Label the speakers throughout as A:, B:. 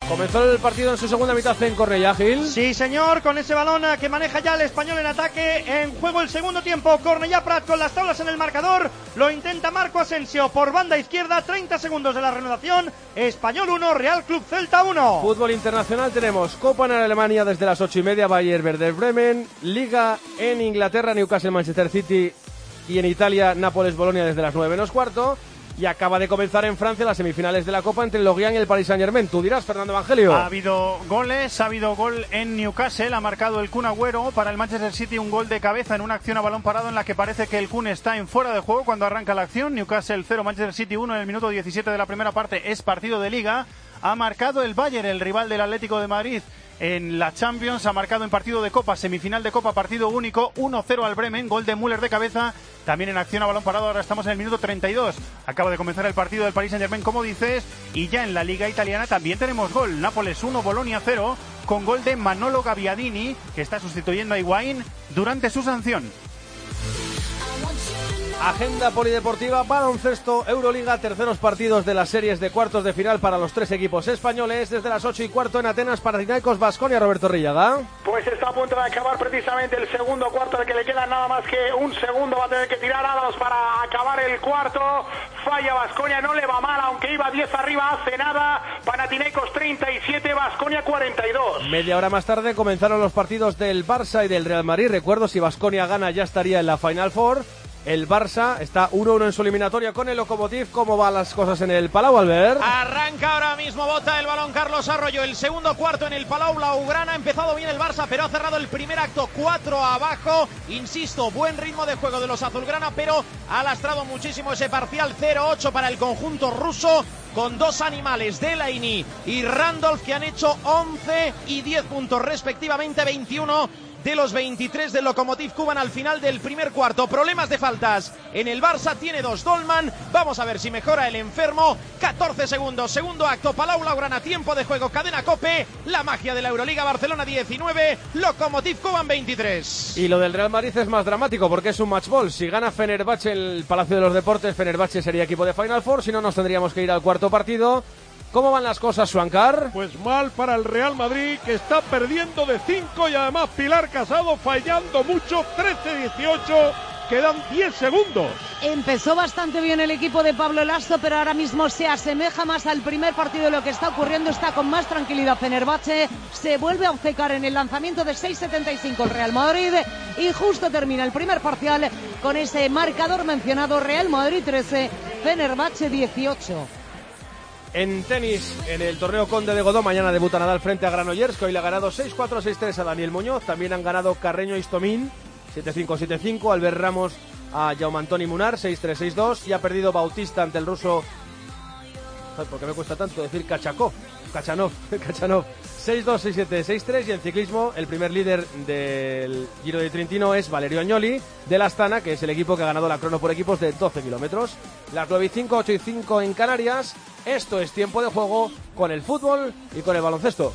A: Comenzó el partido en su segunda mitad en Cornellá, Gil.
B: Sí, señor, con ese balón que maneja ya el Español en ataque. En juego el segundo tiempo. Cornellá Prat con las tablas en el marcador. Lo intenta Marco Asensio por banda izquierda. 30 segundos de la reanudación. Español 1, Real Club Celta 1.
A: Fútbol internacional tenemos Copa en Alemania desde las 8:30, Bayer Werder Bremen. Liga en Inglaterra, Newcastle Manchester City. Y en Italia, Nápoles Bolonia desde las 9:15. Y acaba de comenzar en Francia las semifinales de la Copa entre el Lorient y el Paris Saint-Germain. Tú dirás, Fernando Evangelio.
C: Ha habido goles, ha habido gol en Newcastle, ha marcado el Kun Agüero para el Manchester City, un gol de cabeza en una acción a balón parado en la que parece que el Kun está en fuera de juego cuando arranca la acción. Newcastle 0, Manchester City 1 en el minuto 17 de la primera parte, es partido de Liga. Ha marcado el Bayern, el rival del Atlético de Madrid en la Champions, ha marcado en partido de Copa, semifinal de Copa, partido único, 1-0 al Bremen, gol de Müller de cabeza, también en acción a balón parado. Ahora estamos en el minuto 32, acaba de comenzar el partido del Paris Saint-Germain, como dices, y ya en la Liga Italiana también tenemos gol, Nápoles 1, Bolonia 0, con gol de Manolo Gabbiadini, que está sustituyendo a Higuaín durante su sanción.
A: Agenda polideportiva, baloncesto, Euroliga, terceros partidos de las series de cuartos de final para los tres equipos españoles. Desde las 8:15 en Atenas, Panathinaikos Baskonia, Roberto Rillaga.
D: Pues está a punto de acabar precisamente el segundo cuarto, al que le queda nada más que un segundo. Va a tener que tirar Ábalos para acabar el cuarto. Falla Baskonia, no le va mal, aunque iba 10 arriba, hace nada. Panathinaikos 37, Baskonia 42.
A: Media hora más tarde comenzaron los partidos del Barça y del Real Madrid. Recuerdo, si Baskonia gana ya estaría en la Final Four. El Barça está 1-1 en su eliminatoria con el Lokomotiv. ¿Cómo van las cosas en el Palau, Albert?
E: Arranca ahora mismo, bota el balón Carlos Arroyo. El segundo cuarto en el Palau Blaugrana. Ha empezado bien el Barça, pero ha cerrado el primer acto 4 abajo. Insisto, buen ritmo de juego de los azulgrana, pero ha lastrado muchísimo ese parcial. 0-8 para el conjunto ruso, con dos animales, Delaney y Randolph, que han hecho 11 y 10 puntos respectivamente. 21 de los 23 del Lokomotiv Kuban al final del primer cuarto. Problemas de faltas en el Barça, tiene 2 Dolman. Vamos a ver si mejora el enfermo. 14 segundos, segundo acto, Palau Blaugrana, tiempo de juego, cadena COPE. La magia de la Euroliga, Barcelona 19, Lokomotiv Kuban 23.
A: Y lo del Real Madrid es más dramático porque es un match ball. Si gana Fenerbahce en el Palacio de los Deportes, Fenerbahce sería equipo de Final Four. Si no, nos tendríamos que ir al cuarto partido. ¿Cómo van las cosas, Suancar?
F: Pues mal para el Real Madrid, que está perdiendo de 5 y además Pilar Casado fallando mucho. 13-18, quedan 10 segundos.
G: Empezó bastante bien el equipo de Pablo Lasso, pero ahora mismo se asemeja más al primer partido de lo que está ocurriendo. Está con más tranquilidad Fenerbahce, se vuelve a obcecar en el lanzamiento de 6.75 el Real Madrid, y justo termina el primer parcial con ese marcador mencionado: Real Madrid 13, Fenerbahce 18.
A: En tenis, en el torneo Conde de Godó, mañana debuta Nadal frente a Granollers, que hoy le ha ganado 6-4, 6-3 a Daniel Muñoz. También han ganado Carreño y Istomín, 7-5, 7-5. Albert Ramos a Jaume Antoni Munar, 6-3, 6-2. Y ha perdido Bautista ante el ruso... ¿Por qué me cuesta tanto decir Kachanov? 6-2, 6-7, 6-3. Y en ciclismo, el primer líder del Giro de Trentino es Valerio Agnoli, del Astana, que es el equipo que ha ganado la crono por equipos de 12 kilómetros. Las 9:05, 8:05 en Canarias. Esto es tiempo de juego con el fútbol y con el baloncesto.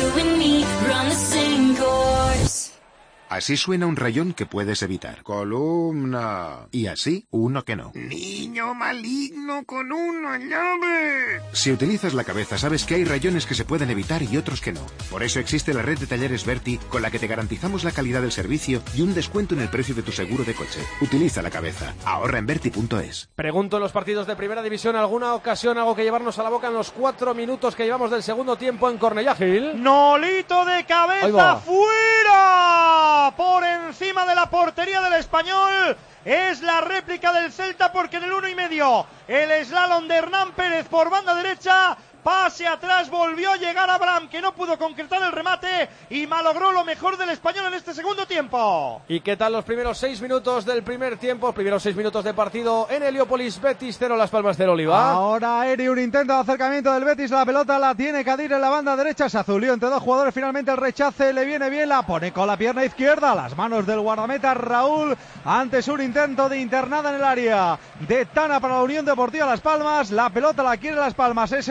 H: Así suena un rayón que puedes evitar. Columna. Y así, uno que no.
I: Niño maligno con una llave.
H: Si utilizas la cabeza, sabes que hay rayones que se pueden evitar y otros que no. Por eso existe la red de talleres Berti, con la que te garantizamos la calidad del servicio y un descuento en el precio de tu seguro de coche. Utiliza la cabeza. Ahorra en Berti.es.
A: Pregunto en los partidos de Primera División, ¿alguna ocasión, algo que llevarnos a la boca en los 4 minutos que llevamos del segundo tiempo en Cornellá, Gil?
B: Nolito de cabeza, fuera. Por encima de la portería del Español. Es la réplica del Celta, porque en el 1,5 el slalom de Hernán Pérez por banda derecha. Pase atrás, volvió a llegar Abraham, que no pudo concretar el remate y malogró lo mejor del Español en este segundo tiempo.
A: ¿Y qué tal los primeros 6 minutos del primer tiempo? Primeros 6 minutos de partido en Heliópolis. Betis 0, Las Palmas 0, Oliva.
J: Ahora Eri, un intento de acercamiento del Betis. La pelota la tiene Kadir en la banda derecha. Se azulió entre dos jugadores. Finalmente el rechace le viene bien. La pone con la pierna izquierda. Las manos del guardameta Raúl. Antes un intento de internada en el área de Tana para la Unión Deportiva Las Palmas. La pelota la quiere Las Palmas. Es el que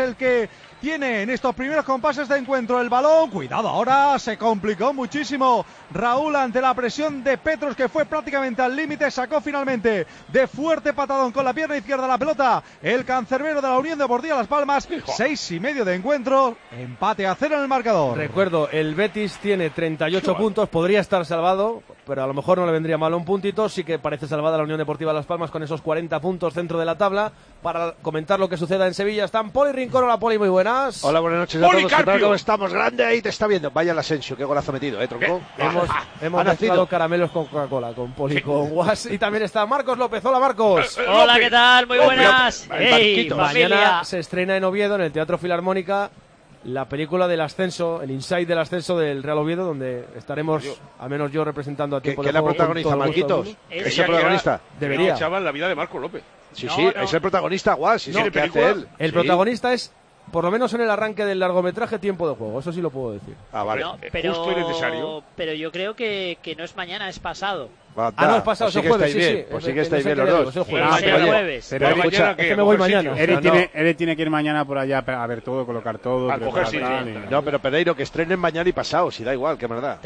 J: que tiene en estos primeros compases de encuentro el balón. Cuidado, ahora se complicó muchísimo Raúl ante la presión de Petros, que fue prácticamente al límite. Sacó finalmente de fuerte patadón con la pierna izquierda la pelota el cancerbero de la Unión Deportiva Las Palmas. 6,5 de encuentro, empate a 0 en el marcador.
A: Recuerdo, el Betis tiene 38 puntos, podría estar salvado, pero a lo mejor no le vendría mal un puntito. Sí que parece salvada la Unión Deportiva Las Palmas con esos 40 puntos centro de la tabla. Para comentar lo que suceda en Sevilla están Poli Rincón. Hola Poli, muy buenas.
K: Hola, buenas noches a todos. ¿Qué tal? ¿Cómo estamos? Grande ahí, te está viendo. Vaya el Asensio, qué golazo metido, tronco.
A: Hemos mezclado caramelos con Coca-Cola, con Poli, con Guas. Y también está Marcos López. Hola Marcos.
L: Hola, ¿qué tal? Muy buenas.
A: Hey, mañana se estrena en Oviedo, en el Teatro Filarmónica, la película del ascenso, el inside del ascenso del Real Oviedo, donde estaremos, al menos yo, representando a Tiempo de
K: Juego. ¿Qué la protagonista,
A: Marquitos?
K: ¿Es el protagonista?
A: Debería.
F: Chaval, la vida de Marcos López.
K: Sí, es el protagonista, Guas. Sí, ¿qué hace él?
A: El protagonista es, por lo menos en el arranque del largometraje, Tiempo de Juego. Eso sí lo puedo decir.
K: Ah, vale.
L: No,
F: justo y necesario.
L: Pero yo creo que no es mañana, es pasado.
A: No, es pasado, es jueves, sí.
K: Pues sí que estáis bien los dos.
L: Es jueves.
A: Pero
F: mañana
A: es que me voy mañana.
C: Él tiene que ir mañana por allá a ver todo, colocar todo.
F: A coger sitio.
K: No, pero Pereiro, que estrenen mañana y pasado, si da igual, qué verdad.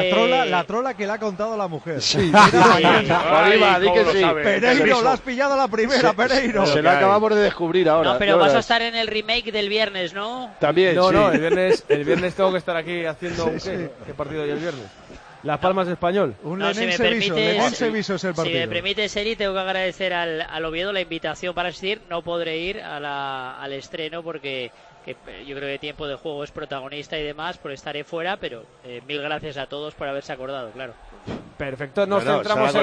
J: La trola que le ha contado la mujer.
K: Sí.
F: Arriba,
K: di que sí.
J: Pereiro, la has pillado la primera, Pereiro.
K: Se la acabamos de descubrir ahora.
L: No, pero vas a estar en el remake del viernes, ¿no?
K: También,
A: No,
K: sí.
A: el viernes tengo que estar aquí haciendo ¿qué partido hay el viernes? Las Palmas Español.
J: Si me permites,
L: Eri, tengo que agradecer al Oviedo la invitación para asistir. No podré ir al estreno porque yo creo que Tiempo de Juego es protagonista y demás, por estaré fuera, pero mil gracias a todos por haberse acordado, claro.
A: Perfecto, nos centramos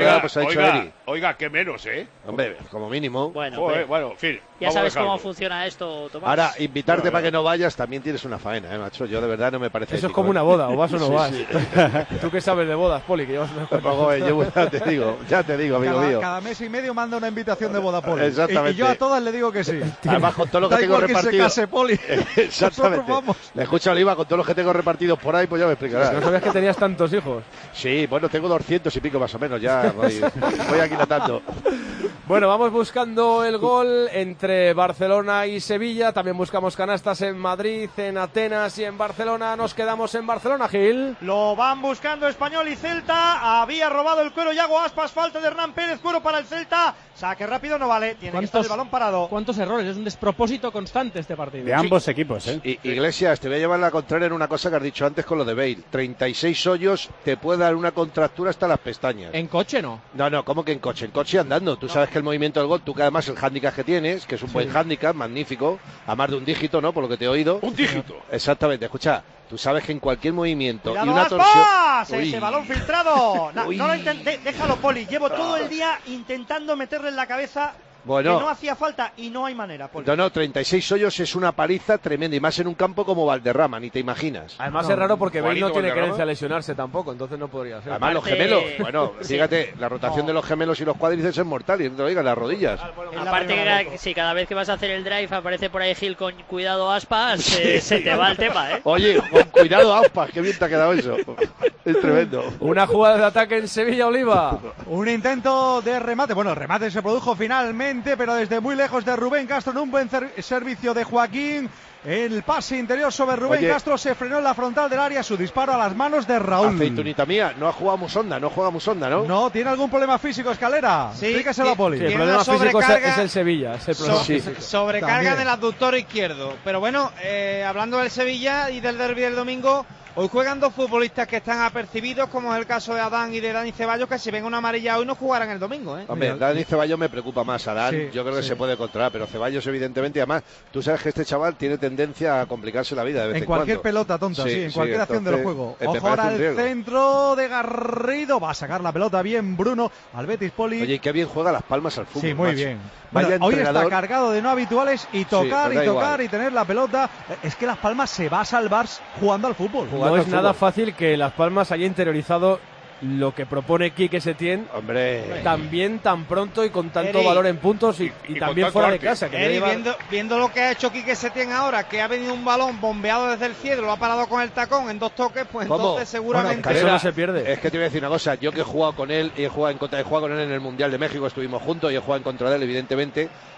A: en
F: Oiga, qué menos,
K: Hombre, como mínimo.
L: Bueno,
F: en fin.
L: Ya sabes cómo funciona esto, Tomás.
K: Ahora, invitarte para que no vayas también tienes una faena, macho. Yo de verdad no me parece
A: Eso
K: ético,
A: es como una boda, o vas o no vas.
K: Sí.
A: ¿Tú qué sabes de bodas, Poli? Que llevas unas cuantas.
K: Ya te digo, amigo mío.
J: Cada mes y medio manda una invitación de boda, Poli.
K: Exactamente.
J: Y yo a todas le digo que sí.
K: Además, con todo lo que tengo repartido.
J: Que se case, Poli.
K: Exactamente. Le escucha Oliva, con todos los que tengo repartidos por ahí, pues ya me explicarás.
A: ¿No sabías que tenías tantos hijos?
K: Sí, bueno, tengo 200 y pico más o menos, ya voy aquilatando.
A: Bueno, vamos buscando el gol entre Barcelona y Sevilla. También buscamos canastas en Madrid, en Atenas y en Barcelona. Nos quedamos en Barcelona, Gil.
B: Lo van buscando Español y Celta. Había robado el cuero Yago Aspas. Falta de Hernán Pérez. Cuero para el Celta. Saque rápido, no vale. Tiene que estar el balón parado.
M: ¿Cuántos errores? Es un despropósito constante este partido.
C: De ambos equipos,
K: Iglesias, te voy a llevar la contraria en una cosa que has dicho antes con lo de Bale. 36 hoyos, te puede dar una contractura hasta las pestañas.
M: ¿En coche no?
K: No, ¿cómo que en coche? En coche andando. Tú sabes que el movimiento del gol, tú que además el hándicap que tienes, que es un buen hándicap, magnífico, a más de un dígito, ¿no? Por lo que te he oído.
F: Un dígito.
K: Exactamente, escucha. Tú sabes que en cualquier movimiento
B: ¡Cuidado,
K: y una
B: Aspas!
K: torsión...
B: Ese balón filtrado. No lo déjalo, Poli. Llevo todo el día intentando meterle en la cabeza que no hacía falta y no hay manera, Poli.
K: No, 36 hoyos es una paliza tremenda y más en un campo como Valderrama, ni te imaginas.
A: Además es raro porque Bale no tiene creencia a lesionarse tampoco, entonces no podría ser.
K: Además los gemelos, fíjate, la rotación de los gemelos y los cuádriceps es mortal y no te lo digas, las rodillas.
L: Aparte que cada vez que vas a hacer el drive aparece por ahí Gil con cuidado Aspas, se te va el tema,
K: Oye, con cuidado Aspas, qué bien te ha quedado eso. Es tremendo.
A: Una jugada de ataque en Sevilla, Oliva.
J: Un intento de remate. Bueno, el remate se produjo finalmente, pero desde muy lejos de Rubén Castro en un buen servicio de Joaquín. El pase interior sobre Rubén Castro se frenó en la frontal del área, su disparo a las manos de Raúl.
K: Aceitunita mía, no juega Musonda, ¿no?
J: No, ¿tiene algún problema físico, Escalera?
B: Sí,
J: explíqueselo a Poli.
A: Sí, el problema físico es el Sevilla.
B: Sobrecarga del abductor izquierdo. Pero bueno, hablando del Sevilla y del derbi del domingo, hoy juegan dos futbolistas que están apercibidos, como es el caso de Adán y de Dani Ceballos, que si ven una amarilla hoy no jugarán el domingo.
K: Hombre, Dani Ceballos me preocupa más. Adán yo creo que se puede controlar, pero Ceballos evidentemente, y además tú sabes que este chaval tiene tendencia a complicarse la vida de vez en cuando.
J: En cualquier pelota tonta, en cualquier acción del juego. Ojo ahora al centro de Garrido, va a sacar la pelota bien Bruno al Betis, Poli.
K: Oye, qué bien juega Las Palmas al fútbol.
J: Sí, muy bien.
K: Vaya
J: hoy está cargado de no habituales y tocar y tener la pelota. Es que Las Palmas se va a salvar jugando al fútbol.
A: No es nada fácil que Las Palmas haya interiorizado lo que propone Quique Setién, también tan pronto y con tanto valor en puntos y también fuera de casa.
B: Viendo lo que ha hecho Quique Setién ahora, que ha venido un balón bombeado desde el cielo, lo ha parado con el tacón en dos toques, pues entonces seguramente...
A: eso no se pierde.
K: Es que te voy a decir una cosa, yo que he jugado con él y he jugado con él en el Mundial de México, estuvimos juntos y he jugado en contra de él, evidentemente,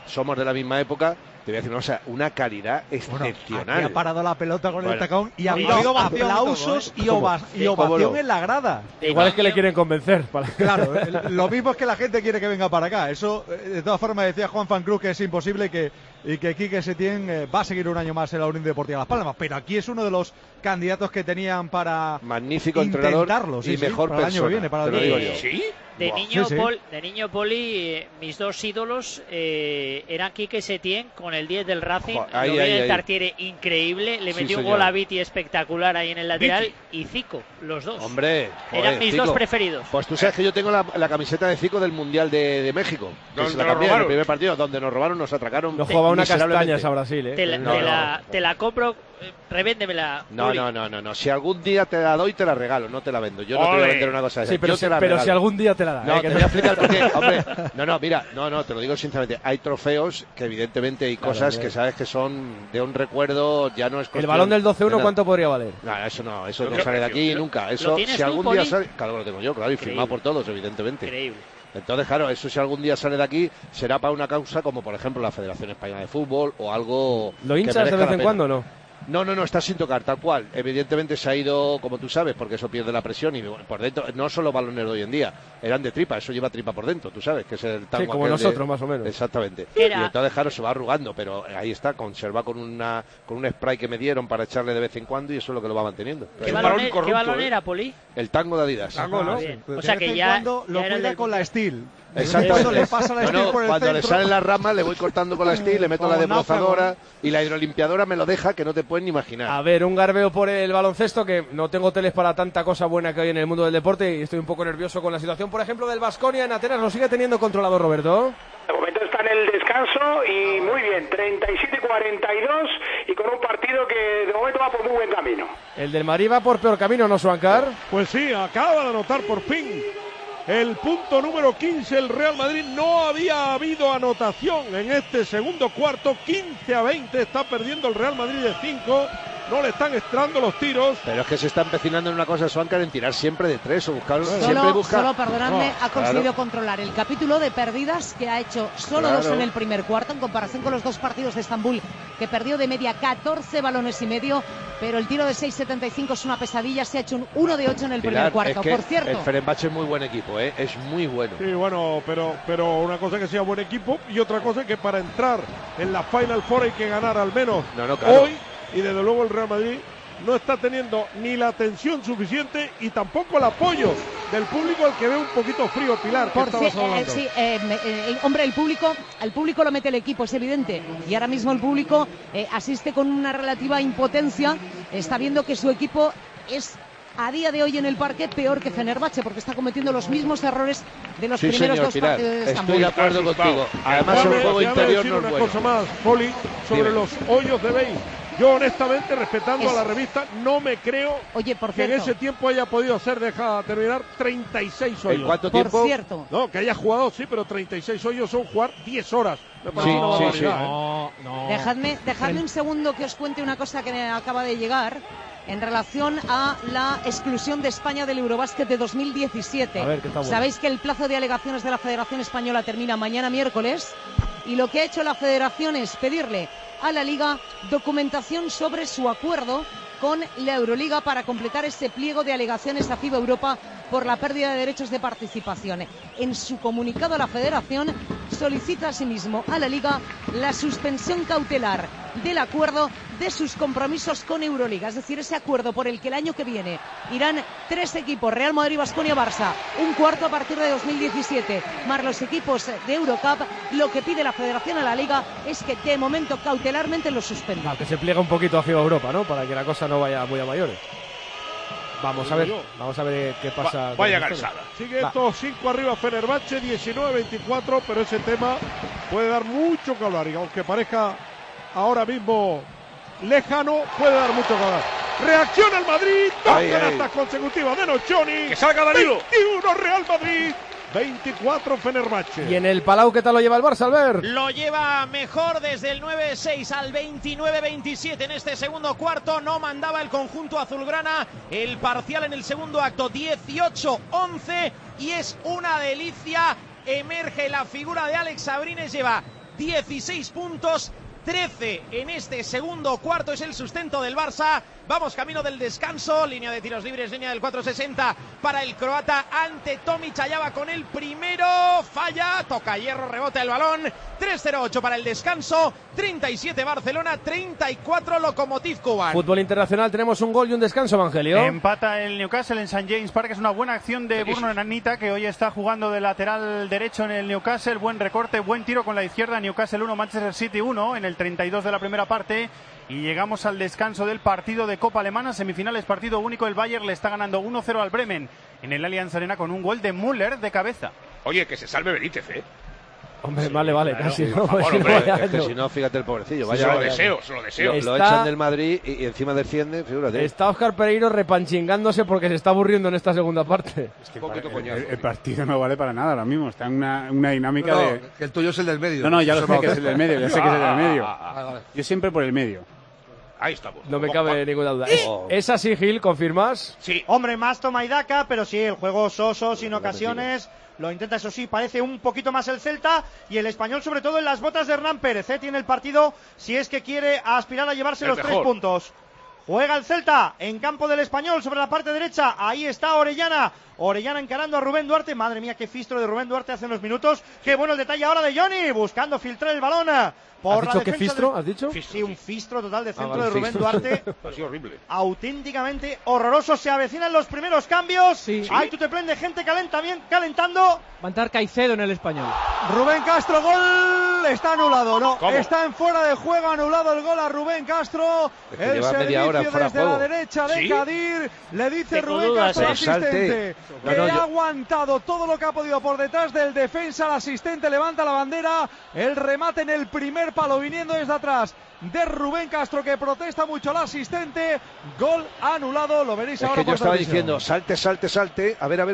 K: somos de la misma época, te voy a decir una cosa, una calidad excepcional.
J: Aquí ha parado la pelota con el tacón y ha
K: habido
J: habido aplausos y ovación en la grada.
A: Igual es que le quieren convencer.
J: Claro, lo mismo es que la gente quiere que venga para acá. Eso, de todas formas, decía Juan Fancruz que es imposible y que Quique Setién va a seguir un año más en la Unión Deportiva Las Palmas. Pero aquí es uno de los candidatos que tenían para
K: magnífico entrenador y mejor
J: para
K: persona.
J: El año que viene, para
K: te lo digo yo.
L: ¿Sí? De niño Poli, mis dos ídolos eran Quique Setién con el 10 del Racing, lo vi en el Tartiere increíble, le metió un gol a Viti espectacular ahí en el lateral, y Zico, los dos.
K: Hombre,
L: eran mis dos preferidos.
K: Pues tú sabes que yo tengo la camiseta de Zico del Mundial de México, que se la cambié en el primer partido, donde nos robaron, nos atracaron.
A: Nos jugaba una castañas a Brasil, ¿eh?
L: Te la compro, revéndemela.
K: No, si algún día te la doy, te la regalo, no te la vendo. Yo no te voy a vender una cosa de esa.
A: Sí, pero si algún día te la da.
K: No, te voy a explicar por qué. Hombre, mira, te lo digo sinceramente. Hay trofeos que evidentemente hay cosas que sabes que son de un recuerdo, ya no es
A: cuestión. ¿El balón del 12-1 cuánto podría valer?
K: No, eso no sale de aquí nunca. Eso, si algún día sale, claro, lo tengo yo, claro, y firmado por todos, evidentemente.
L: Increíble.
K: Entonces, claro, eso si algún día sale de aquí, será para una causa como, por ejemplo, la Federación Española de Fútbol o algo.
A: ¿Lo hinchas de vez en cuando o no?
K: No, está sin tocar, tal cual. Evidentemente se ha ido, como tú sabes, porque eso pierde la presión y por dentro, no solo balones de hoy en día, eran de tripa, eso lleva tripa por dentro, tú sabes, que es el tango.
A: Sí, como nosotros, más o menos.
K: Exactamente. Y entonces, claro, se va arrugando, pero ahí está, conserva con un spray que me dieron para echarle de vez en cuando y eso es lo que lo va manteniendo.
L: ¿Qué balón era, Poli?
K: El tango de Adidas.
A: Tango, ¿no?
L: O sea que ya
J: lo cuida con la Steel.
K: Exactamente.
J: Le pasa la Steel por el
K: cuando
J: centro.
K: le salen las ramas le voy cortando con la Steel, le meto la desbrozadora y la hidrolimpiadora me lo deja que no te puedes ni imaginar.
A: A ver, un garbeo por el baloncesto, que no tengo teles para tanta cosa buena que hay en el mundo del deporte y estoy un poco nervioso con la situación, por ejemplo, del Baskonia en Atenas. ¿Lo sigue teniendo controlado, Roberto?
D: De momento está en el descanso y muy bien, 37-42 y con un partido que de momento va por muy buen camino.
A: El del Madrid va por peor camino, ¿no, Suancar?
F: Pues sí, acaba de anotar por fin el punto número 15 el Real Madrid. No había habido anotación en este segundo cuarto, 15-20 está perdiendo el Real Madrid de 5. No le están entrando los tiros.
K: Pero es que se está empecinando en una cosa, Suancar, en tirar siempre de tres o buscar. Siempre busca.
G: Solo, perdonadme, ha conseguido controlar el capítulo de pérdidas, que ha hecho solo 2 en el primer cuarto, en comparación con los 2 partidos de Estambul, que perdió de media 14 balones y medio. Pero el tiro de 6.75 es una pesadilla. Se ha hecho un 1 de 8 en el primer cuarto.
K: Es que
G: por cierto,
K: el Fenerbahce es muy buen equipo, es muy bueno.
F: Sí, bueno, pero una cosa es que sea buen equipo y otra cosa es que para entrar en la Final Four hay que ganar al menos hoy. Y desde luego el Real Madrid no está teniendo ni la atención suficiente y tampoco el apoyo del público, al que ve un poquito frío, Pilar.
G: Hombre, el público lo mete el equipo, es evidente. Y ahora mismo el público asiste con una relativa impotencia. Está viendo que su equipo es a día de hoy en el parque peor que Fenerbahce, porque está cometiendo los mismos errores de los primeros 2 partidos de Estambul.
K: Estoy de acuerdo contigo. Además, el juego interior no es bueno.
F: Una cosa más, Poli, sobre los hoyos de Bale. Yo honestamente, respetando a la revista, no me creo que en ese tiempo haya podido hacer, deja terminar, 36 hoyos.
K: ¿En cuánto tiempo?
G: Por cierto.
F: No, que haya jugado, sí, pero 36 hoyos son jugar 10 horas. Me parece una barbaridad.
M: No.
G: Dejadme un segundo que os cuente una cosa que me acaba de llegar en relación a la exclusión de España del Eurobásquet de 2017.
A: A ver, que está bueno.
G: Sabéis que el plazo de alegaciones de la Federación Española termina mañana miércoles y lo que ha hecho la Federación es pedirle a la Liga documentación sobre su acuerdo con la Euroliga para completar ese pliego de alegaciones a FIBA Europa por la pérdida de derechos de participación. En su comunicado, la Federación solicita asimismo a la Liga la suspensión cautelar del acuerdo de sus compromisos con Euroliga, es decir, ese acuerdo por el que el año que viene irán 3 equipos, Real Madrid, Baskonia, Barça, un cuarto a partir de 2017, más los equipos de Eurocup. Lo que pide la Federación a la Liga es que de momento cautelarmente lo suspenda.
A: Que se pliega un poquito a FIBA Europa, ¿no? Para que la cosa no vaya muy a mayores. Vamos a ver qué pasa.
F: Vaya cansada. Sigue estos 5 arriba Fenerbahce, 19-24, pero ese tema puede dar mucho que hablar y aunque parezca ahora mismo lejano, puede dar mucho que hablar. Reacciona el Madrid, 2 canastas consecutivas de Nocioni.
B: Que salga Danilo.
F: 21 Real Madrid, 24 Fenerbahce.
A: ¿Y en el Palau qué tal lo lleva el Barça, Albert?
E: Lo lleva mejor desde el 9-6 al 29-27 en este segundo cuarto. No mandaba el conjunto azulgrana. El parcial en el segundo acto 18-11 y es una delicia. Emerge la figura de Alex Abrines, lleva 16 puntos, 13 en este segundo cuarto, es el sustento del Barça. Vamos camino del descanso, línea de tiros libres, línea del 4.60 para el croata ante Tomic. Allá va con el primero, falla, toca hierro, rebota el balón. 3-0-8 para el descanso, 37 Barcelona, 34 Lokomotiv Kuban.
A: Fútbol internacional, tenemos un gol y un descanso, Evangelio.
C: Empata el Newcastle en St. James Park, es una buena acción de Bruno Enanita, que hoy está jugando de lateral derecho en el Newcastle. Buen recorte, buen tiro con la izquierda. Newcastle 1, Manchester City 1 en el 32 de la primera parte. Y llegamos al descanso del partido de Copa Alemana, semifinales, partido único. El Bayern le está ganando 1-0 al Bremen en el Allianz Arena con un gol de Müller de cabeza.
K: Oye, que se salve Benítez,
A: Hombre, vale, claro, casi.
K: Por favor, hombre, es que si no, fíjate el pobrecillo. Vaya,
F: se lo deseo.
K: Lo echan del Madrid y encima defiende, figúrate.
A: Está Óscar Pereiro repanchingándose porque se está aburriendo en esta segunda parte.
N: Es que el partido no vale para nada ahora mismo. Está en una dinámica de...
O: que el tuyo es el del medio.
N: No, ya lo sé que es el del medio. Ya sé que es el del medio. Yo siempre por el medio.
F: Ahí estamos.
A: No me cabe ninguna duda. ¿Es así, Gil? ¿Confirmas?
B: Sí. Hombre, más toma y daca, pero sí, el juego soso, sin ocasiones. Lo intenta, eso sí, parece un poquito más el Celta y el Español, sobre todo en las botas de Hernán Pérez. Tiene el partido, si es que quiere aspirar a llevarse los 3 puntos. Juega el Celta en campo del Español sobre la parte derecha. Ahí está Orellana. Orellana encarando a Rubén Duarte. Madre mía, qué fistro de Rubén Duarte hace unos minutos. Qué bueno el detalle ahora de Johnny, buscando filtrar el balón.
A: ¿Has dicho qué fistro? ¿Has dicho?
B: Sí, un fistro total de centro de Rubén Duarte.
F: Ha sido horrible.
B: Auténticamente horroroso. Se avecinan los primeros cambios.
M: Sí.
B: Ahí tú te prendes gente calentando.
M: Va a entrar Caicedo en el Español.
J: Rubén Castro, gol. Está anulado, no.
F: ¿Cómo?
J: Está en fuera de juego, anulado el gol a Rubén Castro.
K: Es que
J: el
K: lleva
J: servicio
K: media hora fuera
J: desde
K: juego.
J: la derecha de Kadir. Le dice
L: Tengo
J: Rubén
L: dudas,
J: Castro al asistente que
K: yo...
J: ha aguantado todo lo que ha podido por detrás del defensa. El asistente levanta la bandera. El remate en el primer palo viniendo desde atrás de Rubén Castro, que protesta mucho al asistente. Gol anulado, lo veréis ahora.
K: Es que yo estaba diciendo, salte. A ver.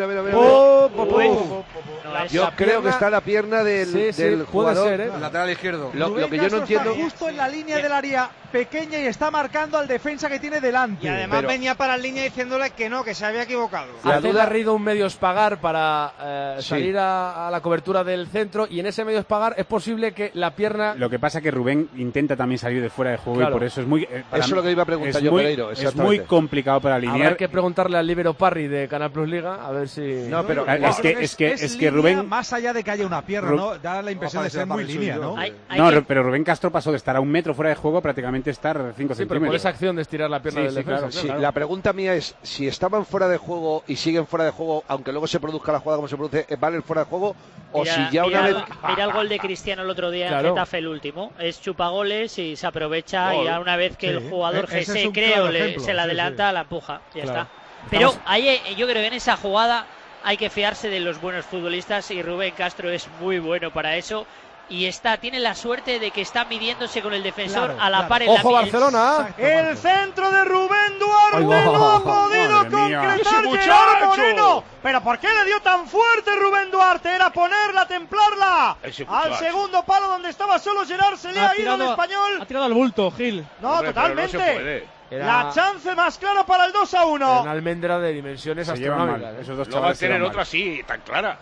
K: Yo creo que está la pierna del jugador.
O: Puede ser, lateral izquierdo.
K: Lo que yo
J: Castro
K: no entiendo...
J: está justo en la línea del área pequeña y está marcando al defensa que tiene delante.
P: Y además venía para la línea diciéndole que no, que se había equivocado.
A: Hace Garrido un medio espagar para salir a la cobertura del centro, y en ese medio espagar es posible que la pierna...
N: Lo que pasa es que Rubén intenta también salir de fuera de juego, y por eso es muy...
K: eso es lo que iba a preguntar yo, Pereiro.
N: Es muy complicado para alinear.
A: Habrá que preguntarle al líbero Parry de Canal Plus Liga, a ver si...
K: No, pero
N: es que Rubén...
J: Más allá de que haya una pierna, ¿no? Da la impresión de ser muy línea, ¿no?
N: Pero Rubén Castro pasó de estar a 1 metro fuera de juego prácticamente estar 5 centímetros.
A: Pero por esa acción de estirar la pierna del defensa.
K: Claro. La pregunta mía es, si estaban fuera de juego y siguen fuera de juego, aunque luego se produzca la jugada como se produce, ¿vale el fuera de juego? O
L: mira,
K: si ya una vez...
L: Mira el gol de Cristiano el otro día en Getafe, el último. Es chupagoles y se aprovecha, y ya una vez que el jugador se le adelanta, la empuja. Ya está. Pero ahí, yo creo que en esa jugada hay que fiarse de los buenos futbolistas, y Rubén Castro es muy bueno para eso. Y tiene la suerte de que está midiéndose con el defensor a la par en
A: ¡Ojo, Barcelona!
B: El centro de Rubén Duarte no ha podido concretar Gerard Moreno. ¿Pero por qué le dio tan fuerte Rubén Duarte? Era ponerla, templarla. Al segundo palo donde estaba solo Gerard, se le ha ido al Español.
M: Ha tirado al bulto, Gil.
B: No, hombre, totalmente. La chance más clara para el 2-1.
A: Una almendra de dimensiones astronómicas.
F: Esos dos chavales va a tener otra así, tan clara.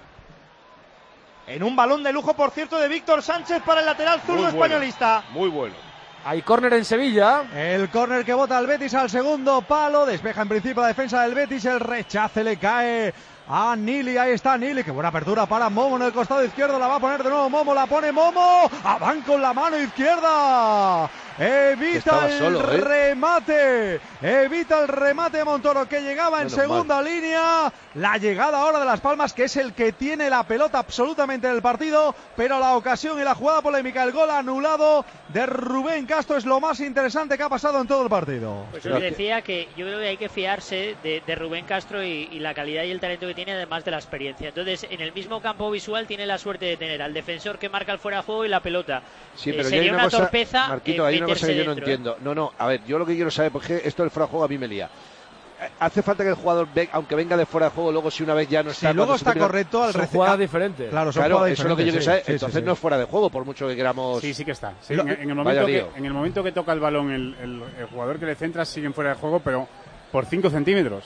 B: En un balón de lujo, por cierto, de Víctor Sánchez para el lateral zurdo españolista.
F: Muy bueno.
A: Hay córner en Sevilla.
J: El córner que bota el Betis al segundo palo. Despeja en principio la defensa del Betis. El rechace le cae a Nili. Ahí está Nili. Qué buena apertura para Momo en el costado izquierdo. La va a poner de nuevo Momo. La pone Momo. Van con la mano izquierda. Evita el remate. Evita el remate de Montoro, que llegaba en segunda línea. La llegada ahora de Las Palmas, que es el que tiene la pelota absolutamente en el partido. Pero la ocasión y la jugada polémica, el gol anulado de Rubén Castro, es lo más interesante que ha pasado en todo el partido.
L: Pues yo decía que yo creo que hay que fiarse de Rubén Castro y la calidad y el talento que tiene, además de la experiencia. Entonces, en el mismo campo visual tiene la suerte de tener al defensor que marca el fuera de juego y la pelota.
K: Sí, pero
L: sería una torpeza.
K: Marquito, hay una cosa que yo no entiendo. No, a ver, yo lo que quiero saber, porque esto del fuera de juego a mí me lía. Hace falta que el jugador, aunque venga de fuera de juego, luego si una vez ya no está...
J: Si luego está correcto, al
A: son jugadas diferentes.
J: Claro,
K: eso es lo que yo quiero saber. Entonces no es fuera de juego, por mucho que queramos...
N: Sí que está. Sí, en el momento que toca el balón, el jugador que le centra sigue fuera de juego, pero por 5 centímetros.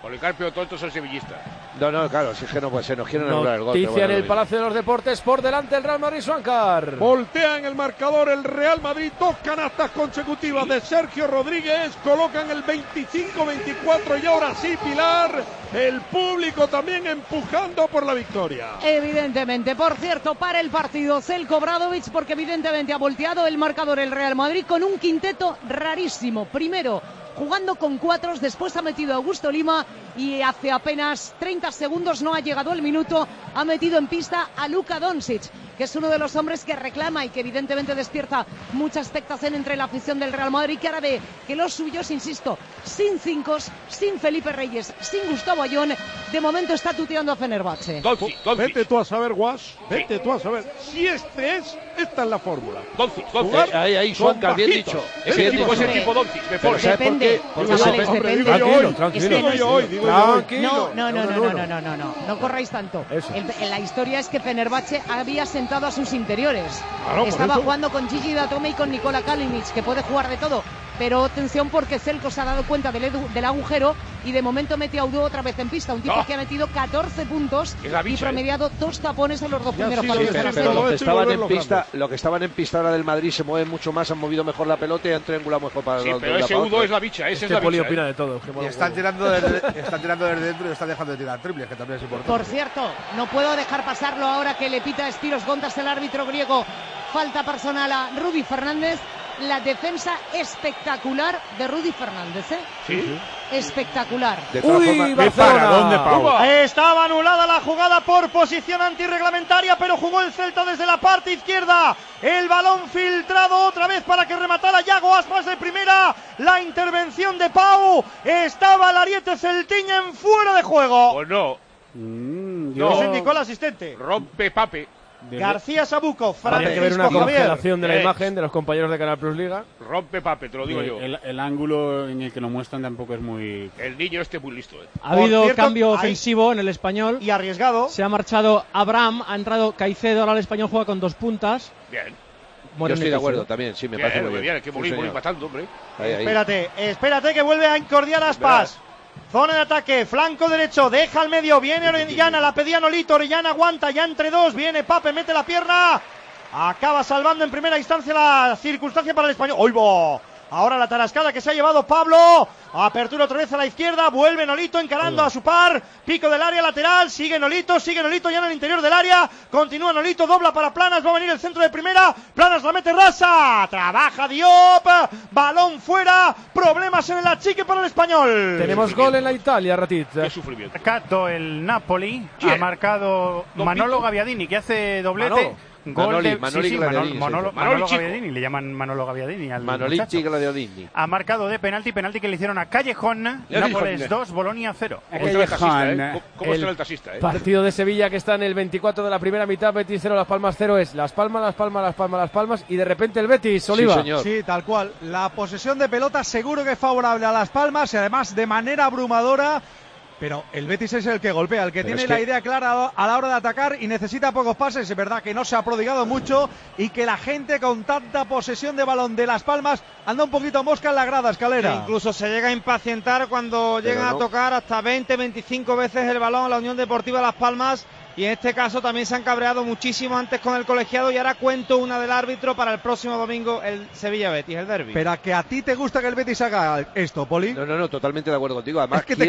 Q: Policarpio tonto es el sevillista.
K: No, claro, si es que no puede ser, nos quieren anular el gol.
A: Noticia en el Palacio de los Deportes, por delante el Real Madrid, Suancar.
F: Voltea en el marcador el Real Madrid, 2 canastas consecutivas de Sergio Rodríguez, colocan el 25-24 y ahora sí, Pilar, el público también empujando por la victoria.
G: Evidentemente, por cierto, para el partido Zeljko Obradović, porque evidentemente ha volteado el marcador el Real Madrid con un quinteto rarísimo. Primero, jugando con 4, después ha metido a Augusto Lima y hace apenas 30 segundos, no ha llegado el minuto, ha metido en pista a Luka Doncic, que es uno de los hombres que reclama y que evidentemente despierta mucha expectación entre la afición del Real Madrid, que ahora ve que los suyos, insisto, sin 5, sin Felipe Reyes, sin Gustavo Ayón, de momento está tuteando a Fenerbahce.
F: Vete tú a saber, Guas, vete tú a saber si esta es la fórmula.
Q: Doncic.
K: Ahí, Suancar, bien dicho.
Q: Es el tipo Doncic, me pone.
K: ¿Sabes por qué?
G: Chavales, depende.
A: Tranquilo.
G: No corráis tanto. En la historia es que Fenerbahce había sentado a sus interiores. Estaba jugando con Gigi Datome y con Nikola Kalinic, que puede jugar de todo. Pero atención, porque Zeljko se ha dado cuenta del agujero y de momento mete a Udo otra vez en pista. Un tipo que ha metido 14 puntos y promediado 2 tapones en los 2 primeros partidos de la serie.
K: Lo que estaban en pista ahora del Madrid se mueven mucho más, han movido mejor la pelota y han triangulado mejor para
Q: Sí, pero ese Udo es la bicha, ese es la
A: Poli
Q: bicha.
A: opina de todo.
O: Y están tirando desde dentro y están dejando de tirar triples, que también es importante.
G: Por cierto, no puedo dejar pasarlo ahora que le pita a Spiros Gontas, el árbitro griego. Falta personal a Rudy Fernández. La defensa espectacular de Rudy Fernández, ¿eh?
Q: Sí.
G: Espectacular.
A: Uy, Barcelona.
B: Estaba anulada la jugada por posición antirreglamentaria, pero jugó el Celta desde la parte izquierda. El balón filtrado otra vez para que rematara Yago Aspas de primera. La intervención de Pau. Estaba el ariete celtiña en fuera de juego.
Q: Pues no.
B: Eso indicó el asistente.
Q: Rompe Pape.
B: García Sabuco,
A: Habría que ver una congelación de la imagen de los compañeros de Canal Plus Liga.
Q: Rompe Pape, te lo digo yo.
N: El ángulo en el que lo muestran tampoco es muy...
Q: El niño este muy listo.
M: Ha habido cambio ofensivo en el Español.
B: Y arriesgado.
M: Se ha marchado Abraham, ha entrado Caicedo, ahora el Español juega con 2 puntas.
Q: Bien.
K: Yo estoy de acuerdo también, sí, me parece muy bien.
Q: Es que muy matando, hombre.
B: Espérate que vuelve a incordiar Aspas. Zona de ataque, flanco derecho, deja al medio, viene Orellana, la pedía Nolito, Orellana aguanta, ya entre 2, viene Pape, mete la pierna, acaba salvando en primera instancia la circunstancia para el Español. ¡Oigo! Ahora la tarascada que se ha llevado Pablo, apertura otra vez a la izquierda, vuelve Nolito encarando a su par, pico del área lateral, sigue Nolito ya en el interior del área, continúa Nolito, dobla para Planas, va a venir el centro de primera, Planas la mete rasa, trabaja Diop, balón fuera, problemas en el achique para el Español.
A: Tenemos gol en la Italia, Ratit.
Q: Qué sufrimiento.
C: Marcado el Napoli, ha marcado Manolo Gabbiadini, que hace doblete.
K: Manolo
C: Gabbiadini, le llaman Manolo Gabbiadini al
K: Manoliti Gabbiadini.
C: Ha marcado de penalti que le hicieron a Callejón. Nápoles 2, Bolonia 0.
Q: ¿Cómo está el taxista?
A: Partido de Sevilla que está en el 24 de la primera mitad, Betis 0, Las Palmas 0 es Las Palmas y de repente el Betis, Oliva.
K: Sí, señor.
J: Sí, tal cual. La posesión de pelota seguro que es favorable a Las Palmas y además de manera abrumadora. Pero el Betis es el que golpea, el que tiene la idea clara a la hora de atacar y necesita pocos pases. Es verdad que no se ha prodigado mucho y que la gente con tanta posesión de balón de Las Palmas anda un poquito mosca en la grada, Escalera.
P: Incluso se llega a impacientar cuando llegan a tocar hasta 20-25 veces el balón a la Unión Deportiva Las Palmas. Y en este caso también se han cabreado muchísimo antes con el colegiado y ahora cuento una del árbitro para el próximo domingo, el Sevilla-Betis, el derbi.
J: Pero a que a ti te gusta que el Betis haga esto, Poli.
K: No, totalmente de acuerdo contigo. Además,
J: es que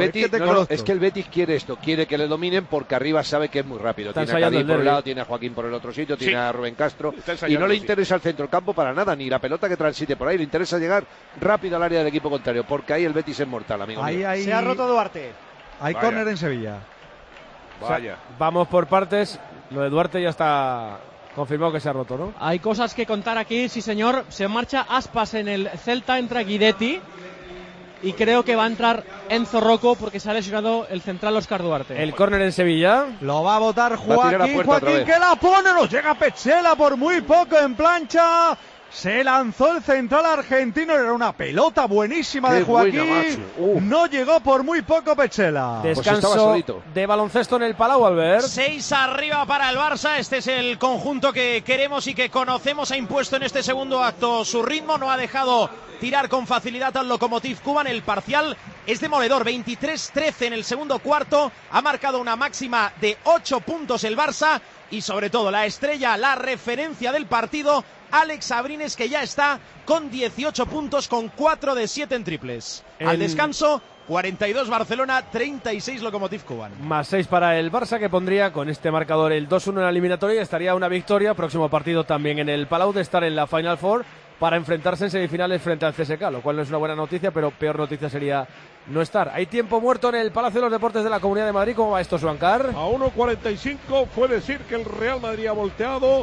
K: el Betis quiere esto, quiere que le dominen porque arriba sabe que es muy rápido. Tiene a Cádiz por un lado, tiene a Joaquín por el otro sitio, tiene a Rubén Castro y no le interesa el centro del campo para nada, ni la pelota que transite por ahí, le interesa llegar rápido al área del equipo contrario, porque ahí el Betis es mortal, amigo mío.
B: Se ha roto Duarte.
J: Hay córner en Sevilla.
Q: Vaya.
A: Vamos por partes. Lo de Duarte ya está confirmado que se ha roto, ¿no?
M: Hay cosas que contar aquí, sí señor. Se marcha Aspas en el Celta, entra Guidetti. Y creo que va a entrar Enzo Rocco porque se ha lesionado el central Óscar Duarte.
A: El córner en Sevilla.
J: Lo va a botar Joaquín que la pone, nos llega Petzela por muy poco en plancha. Se lanzó el central argentino, era una pelota buenísima de Joaquín. No llegó por muy poco Petzela.
A: Descanso de baloncesto en el Palau, Albert.
E: 6 arriba para el Barça. Este es el conjunto que queremos y que conocemos. Ha impuesto en este segundo acto su ritmo. No ha dejado tirar con facilidad al Lokomotiv Kuban. El parcial es demoledor, 23-13 en el segundo cuarto, ha marcado una máxima de 8 puntos el Barça y sobre todo la estrella, la referencia del partido, Alex Abrines, que ya está con 18 puntos con 4 de 7 en triples. Al descanso, 42 Barcelona, 36 Lokomotiv Kuban.
A: Más 6 para el Barça, que pondría con este marcador el 2-1 en la eliminatoria. Estaría una victoria, próximo partido también en el Palau, de estar en la Final Four para enfrentarse en semifinales frente al CSKA, lo cual no es una buena noticia, pero peor noticia sería no estar. Hay tiempo muerto en el Palacio de los Deportes de la Comunidad de Madrid. ¿Cómo va esto, Suancar?
F: A 1.45 fue decir que el Real Madrid ha volteado,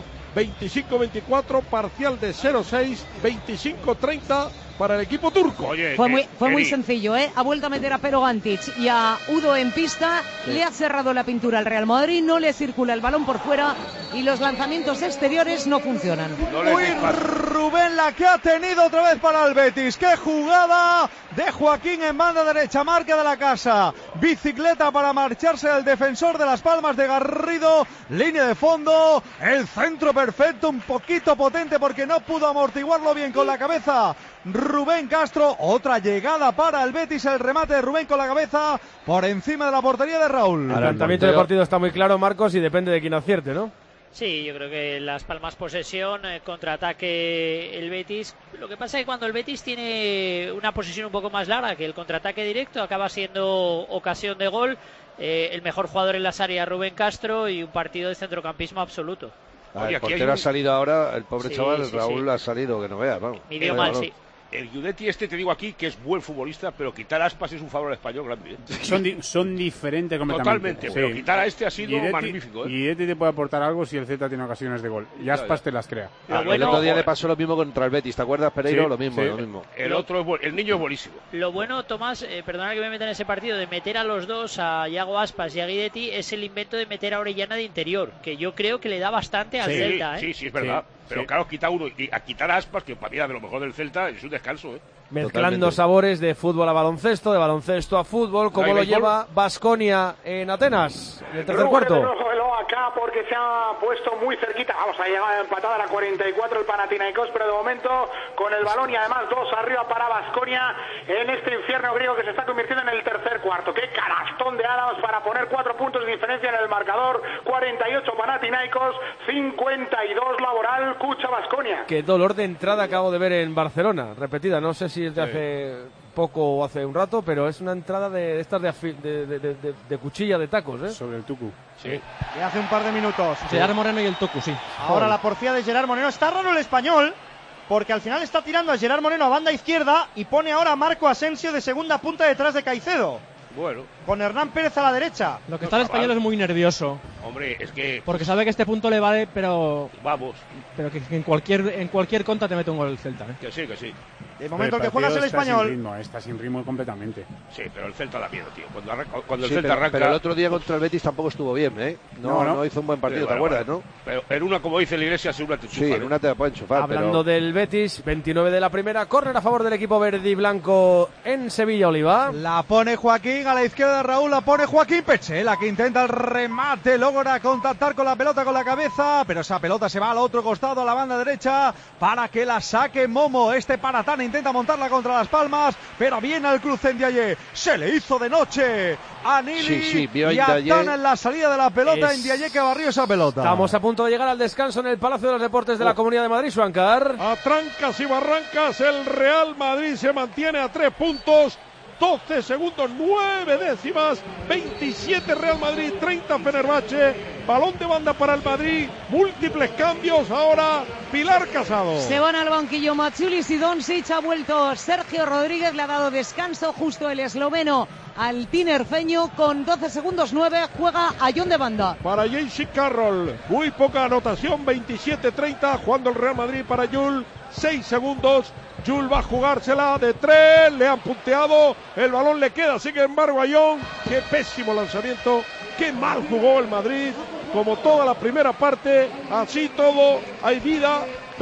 F: 25-24, parcial de 0-6, 25-30 para el equipo turco.
G: Oye, fue muy sencillo, ¿eh? Ha vuelto a meter a Pero Gantic y a Udo en pista, le ha cerrado la pintura al Real Madrid, no le circula el balón por fuera y los lanzamientos exteriores no funcionan.
J: Uy, Rubén, la que ha tenido otra vez para el Betis. ¡Qué jugada de Joaquín en banda derecha! Marca de la casa, bicicleta para marcharse el defensor de Las Palmas de Garrido, línea de fondo, el centro perfecto, un poquito potente porque no pudo amortiguarlo bien con la cabeza Rubén Castro. Otra llegada para el Betis, el remate de Rubén con la cabeza por encima de la portería de Raúl.
A: El planteamiento del partido está muy claro, Marcos, y depende de quién acierte, ¿no?
L: Sí, yo creo que Las Palmas posesión, contraataque el Betis. Lo que pasa es que cuando el Betis tiene una posesión un poco más larga que el contraataque directo, acaba siendo ocasión de gol. El mejor jugador en las áreas, Rubén Castro, y un partido de centrocampismo absoluto.
K: El portero ha salido ahora, el pobre chaval, Raúl ha salido, que no veas, vamos.
L: Midió mal, sí.
Q: El Guidetti te digo aquí que es buen futbolista, pero quitar a Aspas es un favor al español grande.
N: Son diferentes completamente.
Q: Totalmente, pero quitar a este ha sido magnífico.
N: Guidetti te puede aportar algo si el Celta tiene ocasiones de gol. Y Aspas te las crea.
K: El otro día le pasó lo mismo contra el Betis, ¿te acuerdas, Pereiro? Sí, lo mismo.
Q: El niño es buenísimo.
L: Lo bueno, Tomás, perdona que me meta en ese partido, de meter a los dos, a Iago Aspas y a Guidetti, es el invento de meter a Orellana de interior, que yo creo que le da bastante al Celta.
Q: Sí, es verdad. Pero claro, quita uno y a quitar a Aspas, que para mí era de lo mejor del Celta, es un descanso,
A: Mezclando sabores de fútbol a baloncesto, de baloncesto a fútbol, como lo lleva Baskonia en Atenas, en el tercer cuarto.
D: Acá porque se ha puesto muy cerquita, vamos a llegar empatada a la 44 el Panathinaikos, pero de momento con el balón y además 2 arriba para Baskonia en este infierno griego que se está convirtiendo en el tercer cuarto. Qué canastón de Adams para poner 4 puntos de diferencia en el marcador. 48 Panathinaikos, 52 Laboral, Cucha Baskonia.
A: Qué dolor de entrada acabo de ver en Barcelona, repetida, no sé si es de hace poco o hace un rato, pero es una entrada de estas de cuchilla de tacos,
N: sobre el tucu.
B: Sí. De hace un par de minutos.
M: Gerard Moreno y el tucu, sí.
B: Ahora la porfía de Gerard Moreno. Está raro el español, porque al final está tirando a Gerard Moreno a banda izquierda y pone ahora a Marco Asensio de segunda punta detrás de Caicedo.
Q: Bueno.
B: Con Hernán Pérez a la derecha.
M: Lo que está el español es muy nervioso.
Q: Hombre, es que...
M: Porque sabe que este punto le vale, pero...
Q: Vamos.
M: Pero que en cualquier contra te mete un gol el Celta,
Q: Que sí.
B: De momento el que juega es el español.
N: Está sin ritmo completamente.
Q: Sí, pero el Celta da miedo, tío. Cuando el Celta arranca...
K: Pero el otro día contra el Betis tampoco estuvo bien, No hizo un buen partido, ¿te acuerdas, no?
Q: Pero en una, como dice la Iglesia, en una te enchufa.
K: Sí, en una te la puede enchufar.
A: Hablando del Betis, 29 de la primera, córner a favor del equipo verde y blanco en Sevilla, Oliva.
J: La pone Joaquín, a la izquierda de Raúl, la pone Joaquín Pechela, que intenta el remate, logra contactar con la pelota con la cabeza, pero esa pelota se va al otro costado, a la banda derecha, para que la saque Momo. Este Paratán intenta montarla contra Las Palmas, pero viene al cruce en Ndiaye, se le hizo de noche a Nili y a Tana en la salida de la pelota. En Ndiaye que barrió esa pelota.
A: Estamos a punto de llegar al descanso en el Palacio de los Deportes de la Comunidad de Madrid, Suancar.
F: A trancas y barrancas, el Real Madrid se mantiene a 3 puntos. 12 segundos, 9 décimas, 27 Real Madrid, 30 Fenerbahce, balón de banda para el Madrid, múltiples cambios, ahora Pilar Casado.
G: Se van al banquillo Matsoulis y Doncic, ha vuelto Sergio Rodríguez, le ha dado descanso justo el esloveno al tinerfeño, con 12 segundos 9, juega a John de banda.
F: Para J.C. Carroll, muy poca anotación, 27-30, jugando el Real Madrid para Jul, 6 segundos. Jul va a jugársela de 3, le han punteado, el balón le queda, sin embargo a John, qué pésimo lanzamiento, qué mal jugó el Madrid, como toda la primera parte, así todo, hay vida,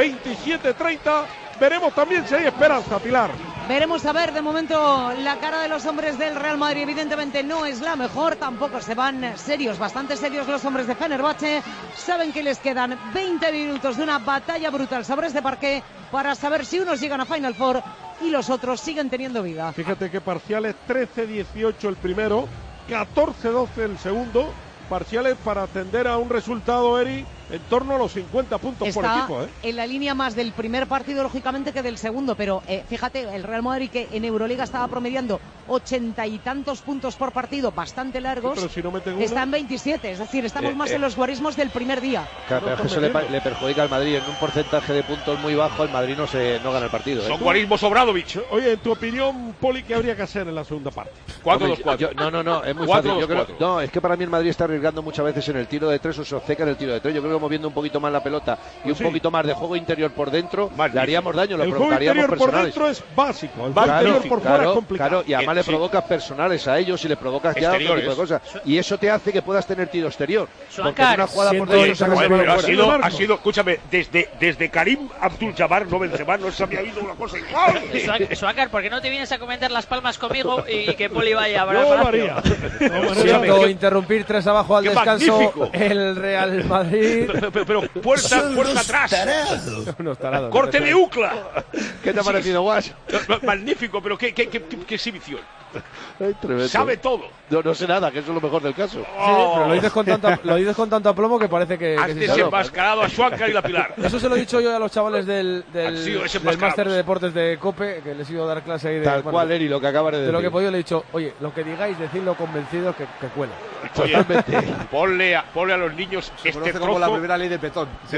F: 27-30, veremos también si hay esperanza, Pilar.
G: Veremos a ver, de momento la cara de los hombres del Real Madrid evidentemente no es la mejor, tampoco se van serios, bastante serios los hombres de Fenerbahce, saben que les quedan 20 minutos de una batalla brutal sobre este parqué para saber si unos llegan a Final Four y los otros siguen teniendo vida.
F: Fíjate que parciales 13-18 el primero, 14-12 el segundo, parciales para atender a un resultado, Eri, en torno a los 50 puntos por equipo.
G: En la línea más del primer partido, lógicamente, que del segundo, pero fíjate, el Real Madrid que en Euroliga estaba promediando 80 y tantos puntos por partido, bastante largos,
F: sí, pero si no
G: está en 27, es decir, estamos más en los guarismos del primer día.
K: Claro, pero eso le perjudica al Madrid, en un porcentaje de puntos muy bajo, el Madrid no gana el partido.
Q: Son guarismos Obradovic.
F: Oye, en tu opinión, Poli, ¿qué habría que hacer en la segunda parte?
Q: 4-2-4.
K: No, es muy fácil. No, es que para mí el Madrid está arriesgando muchas veces en el tiro de tres o se obceca en el tiro de tres. Yo creo que moviendo un poquito más la pelota y un poquito más de juego interior por dentro, le haríamos daño, lo provocaríamos personales.
F: El juego interior por dentro es básico, el juego interior por fuera es complicado.
K: Claro, y además le provocas personales a ellos y le provocas ya otro tipo de cosas. Y eso te hace que puedas tener tiro exterior. Porque en una jugada por dentro
Q: ha sido, escúchame, desde Karim Abdul-Jabbar, no Benzema, no se había habido una cosa igual.
L: Suácar, ¿por qué no te vienes a comentar las palmas conmigo y que Poli vaya a hablar?
A: Siento interrumpir 3 abajo al descanso. Magnífico. El Real Madrid.
Q: Pero puerta atrás. Corte de Ucla.
K: ¿Qué te ha parecido, Guas?
Q: Magnífico, pero qué exhibición.
K: Tremendo.
Q: Sabe todo.
K: No sé nada, que eso es lo mejor del caso.
A: Sí, pero lo dices con tanto aplomo que parece que
Q: antes se enmascarado a Schwanker y la Pilar.
A: Eso se lo he dicho yo a los chavales del máster de deportes de COPE, que les he ido a dar clase ahí de
K: tal cual, Eri, lo que acabas de decir.
A: De lo que he podido, le he dicho, oye, lo que digáis, decidlo convencidos que cuela.
Q: Oye, ponle a los niños
O: se
Q: este trozo
O: como la primera ley de Petón.
Q: Sí.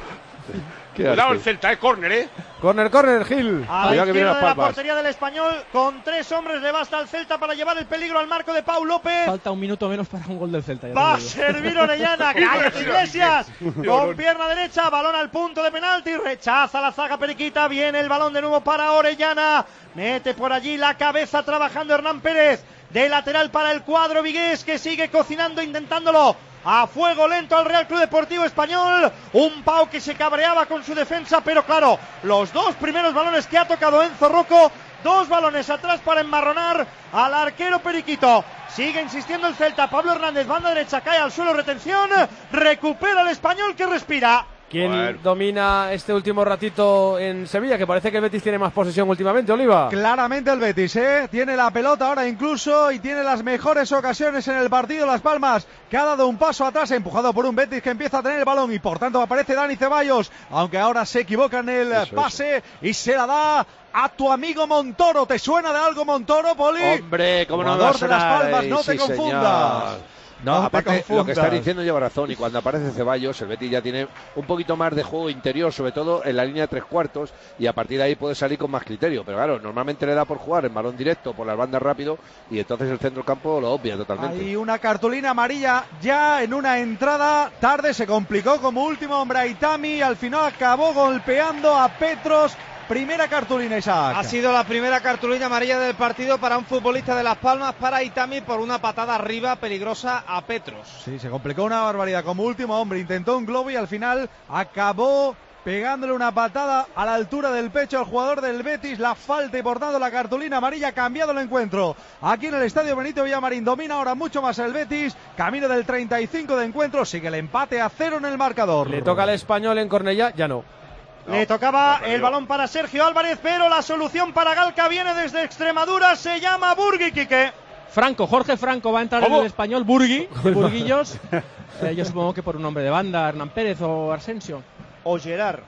Q: Cuidado el Celta, córner,
A: Córner, Gil.
B: A la izquierda de la portería del Español, con 3 hombres le basta al Celta para llevar el peligro al marco de Pau López.
M: Falta un minuto menos para un gol del Celta.
B: Va a servir Orellana, Cállate Iglesias, con pierna derecha, balón al punto de penalti, rechaza la zaga periquita, viene el balón de nuevo para Orellana, mete por allí la cabeza trabajando Hernán Pérez, de lateral para el cuadro vigués, que sigue cocinando, intentándolo a fuego lento al Real Club Deportivo Español. Un Pau que se cabreaba con su defensa, pero claro, los 2 primeros balones que ha tocado Enzo Rocco, 2 balones atrás para emmarronar al arquero periquito. Sigue insistiendo el Celta, Pablo Hernández, banda derecha, cae al suelo, retención, recupera el Español que respira.
A: ¿Quién domina este último ratito en Sevilla? Que parece que el Betis tiene más posesión últimamente, Oliva.
J: Claramente el Betis, tiene la pelota ahora incluso y tiene las mejores ocasiones en el partido. Las Palmas, que ha dado un paso atrás, empujado por un Betis que empieza a tener el balón y por tanto aparece Dani Ceballos, aunque ahora se equivoca en el pase y se la da a tu amigo Montoro. ¿Te suena de algo, Montoro, Poli?
K: Hombre, cómo no va a sonar,
J: de Las Palmas, no te confundas.
K: Señor. No, aparte lo que está diciendo lleva razón, y cuando aparece Ceballos el Betis ya tiene un poquito más de juego interior, sobre todo en la línea de 3/4, y a partir de ahí puede salir con más criterio, pero claro, normalmente le da por jugar en balón directo por las bandas rápido y entonces el centro del campo lo obvia totalmente.
J: Hay una cartulina amarilla ya en una entrada tarde, se complicó como último hombre a Itami, al final acabó golpeando a Petros. Primera cartulina, Isaac.
P: Ha sido la primera cartulina amarilla del partido para un futbolista de Las Palmas, para Itami, por una patada arriba peligrosa a Petros.
J: Sí, se complicó una barbaridad. Como último hombre intentó un globo y al final acabó pegándole una patada a la altura del pecho al jugador del Betis. La falta y por tanto la cartulina amarilla, ha cambiado el encuentro. Aquí en el estadio Benito Villamarín domina ahora mucho más el Betis. Camino del 35 de encuentro, sigue el empate a 0 en el marcador.
A: Le toca al Español en Cornellá, ya no.
B: Le tocaba el balón para Sergio Álvarez, pero la solución para Galca viene desde Extremadura, se llama Burgui, Quique.
M: Jorge Franco va a entrar en el Español, Burguillos. Yo supongo que por un nombre de banda, Hernán Pérez o Arsensio.
B: O Gerard,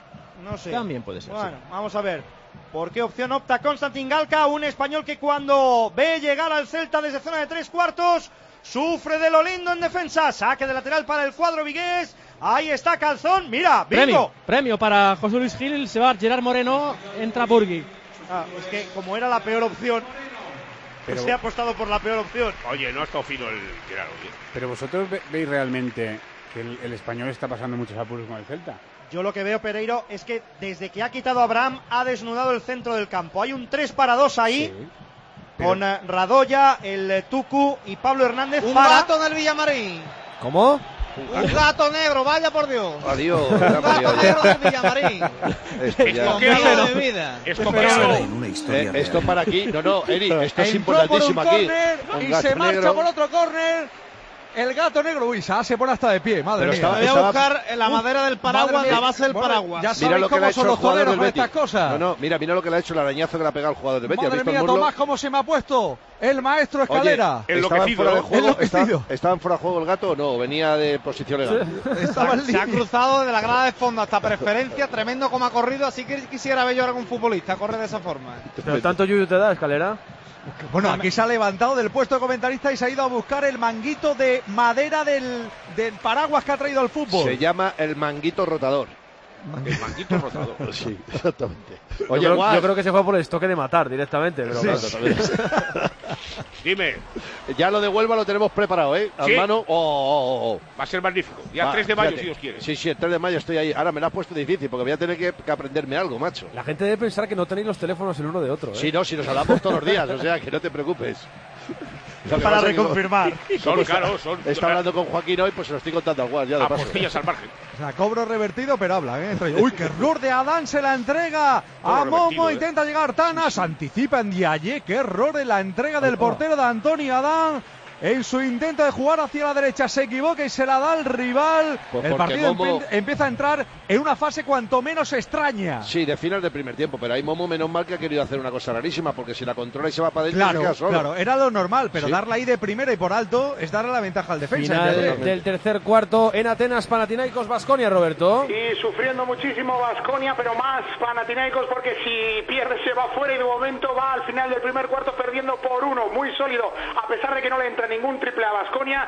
B: no sé.
M: También puede ser.
B: Bueno, vamos a ver. ¿Por qué opción opta Constantin Galca? Un español que cuando ve llegar al Celta desde zona de 3/4, sufre de lo lindo en defensa. Saque de lateral para el cuadro vigués. Ahí está Calzón, mira, bingo.
M: Premio para José Luis Gil, se va Gerard Moreno, entra Burgui.
B: Es que como era la peor opción, pero se ha apostado por la peor opción.
Q: Oye, no ha estado fino el Gerard.
N: Pero vosotros veis realmente que el Español está pasando muchos apuros con el Celta.
B: Yo lo que veo, Pereiro, es que desde que ha quitado a Abraham ha desnudado el centro del campo. Hay un 3-2 ahí, sí, con Radoya, el Tucu y Pablo Hernández.
P: Un gato en el Villamarín.
A: ¿Cómo?
P: Un gato negro, vaya por Dios.
K: Adiós.
P: Un gato negro del Villamarín.
K: Esto para aquí. No, Eri, esto es importantísimo aquí.
J: Y se marcha por otro córner. el gato negro. Uy, se pone hasta de pie, madre mía.
P: Voy a buscar la madera del paraguas, la base del paraguas.
J: Ya sabéis cómo son los toreros con estas cosas.
K: No, mira lo que le ha hecho, el arañazo que le ha pegado el jugador del Betis.
J: Madre mía, Tomás, cómo se me ha puesto el maestro Escalera.
K: Oye, ¿estaban fuera de juego el gato o no? Venía de posición legal.
P: Se ha cruzado desde la grada de fondo hasta preferencia, tremendo como ha corrido, así que quisiera ver yo a algún futbolista corre de esa forma.
A: ¿Pero tanto yuyu te da, Escalera?
J: Bueno, aquí se ha levantado del puesto de comentarista y se ha ido a buscar el manguito de madera del paraguas que ha traído al fútbol.
K: Se llama el manguito rotador.
Q: El manguito rotador.
K: Sí, exactamente.
A: Oye, yo creo que se fue por el estoque de matar directamente. Pero
K: sí.
A: Claro,
Q: Dime.
K: Ya lo de Huelva lo tenemos preparado, ¿eh?
Q: ¿Sí?
K: Hermano.
Q: Va a ser magnífico. Ya 3 de mayo, fíjate. Si Dios quiere.
K: Sí, el 3 de mayo estoy ahí. Ahora me lo has puesto difícil porque voy a tener que aprenderme algo, macho.
A: La gente debe pensar que no tenéis los teléfonos el uno de otro, ¿eh?
K: Sí, no, si nos hablamos todos los días, o sea, que no te preocupes.
P: Para reconfirmar.
K: Está hablando con Joaquín hoy, pues se lo estoy contando al Guas, ya de paso.
Q: Apostillas al margen.
J: O sea, cobro revertido, pero habla, ¿eh? Uy, qué error de Adán, se la entrega a Momo, intenta llegar Tanas, anticipa en Diaye, qué error en la entrega del portero de Antonio Adán. En su intento de jugar hacia la derecha se equivoca y se la da al rival.
K: Pues
J: el partido empieza a entrar en una fase cuanto menos extraña.
K: Sí, de final del primer tiempo, pero ahí Momo menos mal que ha querido hacer una cosa rarísima, porque si la controla y se va para adentro,
J: claro, era lo normal, pero darla ahí de primera y por alto es darle la ventaja al defensa.
A: Final del tercer cuarto en Atenas, Panathinaikos Baskonia, Roberto.
D: Y sufriendo muchísimo Baskonia, pero más Panathinaikos, porque si pierde se va fuera y de momento va al final del primer cuarto perdiendo por 1, muy sólido, a pesar de que no le entra ningún triple a Baskonia.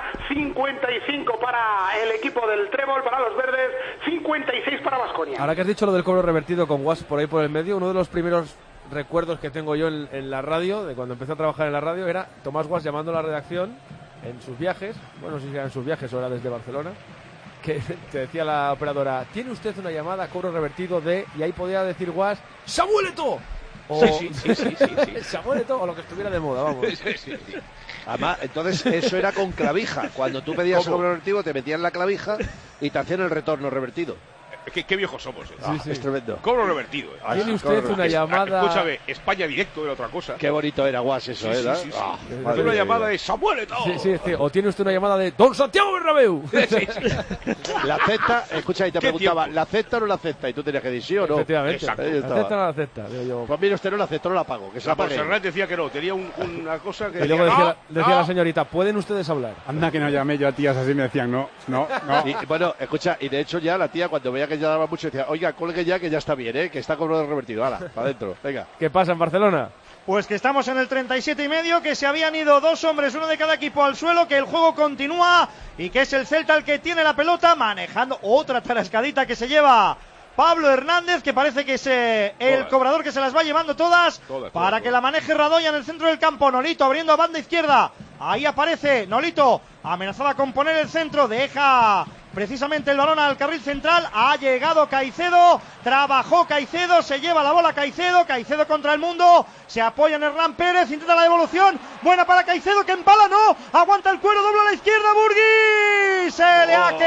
D: 55 para el equipo del Trébol, para los verdes, 56 para Baskonia.
A: Ahora que has dicho lo del cobro revertido con Guas por ahí por el medio, uno de los primeros recuerdos que tengo yo en la radio, de cuando empecé a trabajar en la radio, era Tomás Guas llamando a la redacción en sus viajes, bueno, no sé si eran sus viajes o era desde Barcelona, que te decía la operadora, tiene usted una llamada, cobro revertido de, y ahí podía decir Guas, ¡Samuel Eto'o! O
Q: sí.
A: Samuel Eto'o, o lo que estuviera de moda, vamos.
K: Sí. Además, entonces eso era con clavija. Cuando tú pedías el cobro revertido, te metían la clavija y te hacían el retorno revertido.
Q: Qué viejos somos.
K: Es tremendo.
Q: Cobro revertido.
A: Tiene usted una llamada.
Q: Escúchame, España directo era otra cosa.
K: Qué bonito era Guas eso, ¿eh?
Q: Sí. Una llamada de Samuel Eto'o.
A: Sí. O tiene usted una llamada de Don Santiago Bernabéu.
K: Sí. La acepta, escucha, y te preguntaba, tiempo? ¿la acepta o no la acepta? Y tú tenías que decir sí o no.
A: Efectivamente. ¿La acepta o no la acepta?
K: Pues mira, usted no la aceptó, no la pago. Que se la pague.
Q: Serrat decía que no, tenía una cosa que.
A: Y luego decía la señorita, ¿pueden ustedes hablar?
N: Anda que no llamé yo a tías así, me decían no.
K: Y, bueno, escucha, y de hecho ya la tía cuando veía que ya daba mucho decía, oiga, colgue ya que ya está bien, que está cobrado revertido. Hala, para adentro, venga.
A: ¿Qué pasa en Barcelona?
B: Pues que estamos en el 37,5, que se habían ido 2 hombres, uno de cada equipo al suelo, que el juego continúa y que es el Celta el que tiene la pelota, manejando otra tarascadita que se lleva Pablo Hernández, que parece que es el cobrador que se las va llevando todas para que la maneje Radoya en el centro del campo. Nolito abriendo a banda izquierda, ahí aparece Nolito, amenazada con poner el centro, deja precisamente el balón al carril central, ha llegado Caicedo, trabajó Caicedo, se lleva la bola Caicedo contra el mundo, se apoya en Hernán Pérez, intenta la devolución, buena para Caicedo, que empala, no, aguanta el cuero, dobla a la izquierda, Burgui, se le ha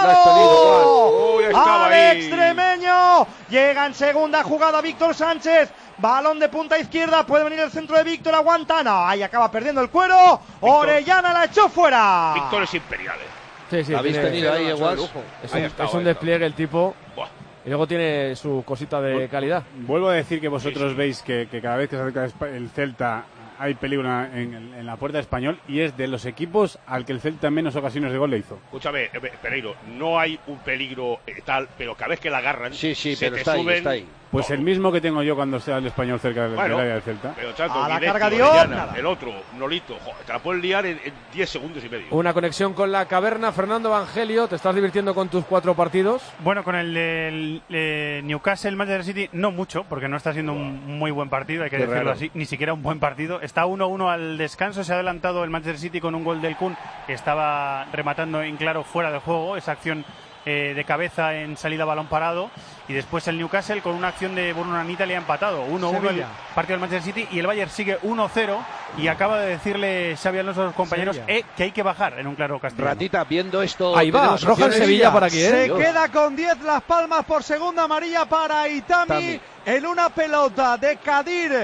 B: quedado al extremeño, llega en segunda jugada Víctor Sánchez, balón de punta izquierda, puede venir el centro de Víctor, aguanta, no, ahí acaba perdiendo el cuero, Orellana la echó fuera.
Q: Víctor es imperial,
A: Sí,
K: habéis tenido ahí igual.
A: Es un despliegue el tipo. Buah. Y luego tiene su cosita de calidad.
N: Vuelvo a decir que vosotros veis que cada vez que se acerca el Celta hay peligro en la puerta de Español, y es de los equipos al que el Celta en menos ocasiones de gol le hizo.
Q: Escúchame, Pereiro, no hay un peligro tal, pero cada vez que la agarran
K: se
Q: pero
K: te suben.
Q: Está ahí.
N: Pues el mismo que tengo yo cuando sea el Español cerca del área del Celta.
Q: Pero chato,
B: a la
Q: directo,
B: carga Dios,
Q: el otro, Nolito, te la puedes liar en 10 segundos y medio.
A: Una conexión con la caverna. Fernando Evangelio, ¿te estás divirtiendo con tus 4 partidos?
C: Bueno, con el de Newcastle Manchester City no mucho, porque no está siendo un muy buen partido, hay que decirlo así, ni siquiera un buen partido. Está 1-1 al descanso, se ha adelantado el Manchester City con un gol del Kun, que estaba rematando en claro fuera de juego, esa acción de cabeza en salida balón parado, y después el Newcastle con una acción de Bruno Anita le ha empatado 1-1 el partido del Manchester City, y el Bayern sigue 1-0, y acaba de decirle Xabi Alonso a los compañeros que hay que bajar en un claro castellano.
K: Ratita, viendo esto,
A: ahí va, roja en Sevilla por aquí,
J: se queda con 10 Las Palmas por segunda amarilla para Itami en una pelota de Kadir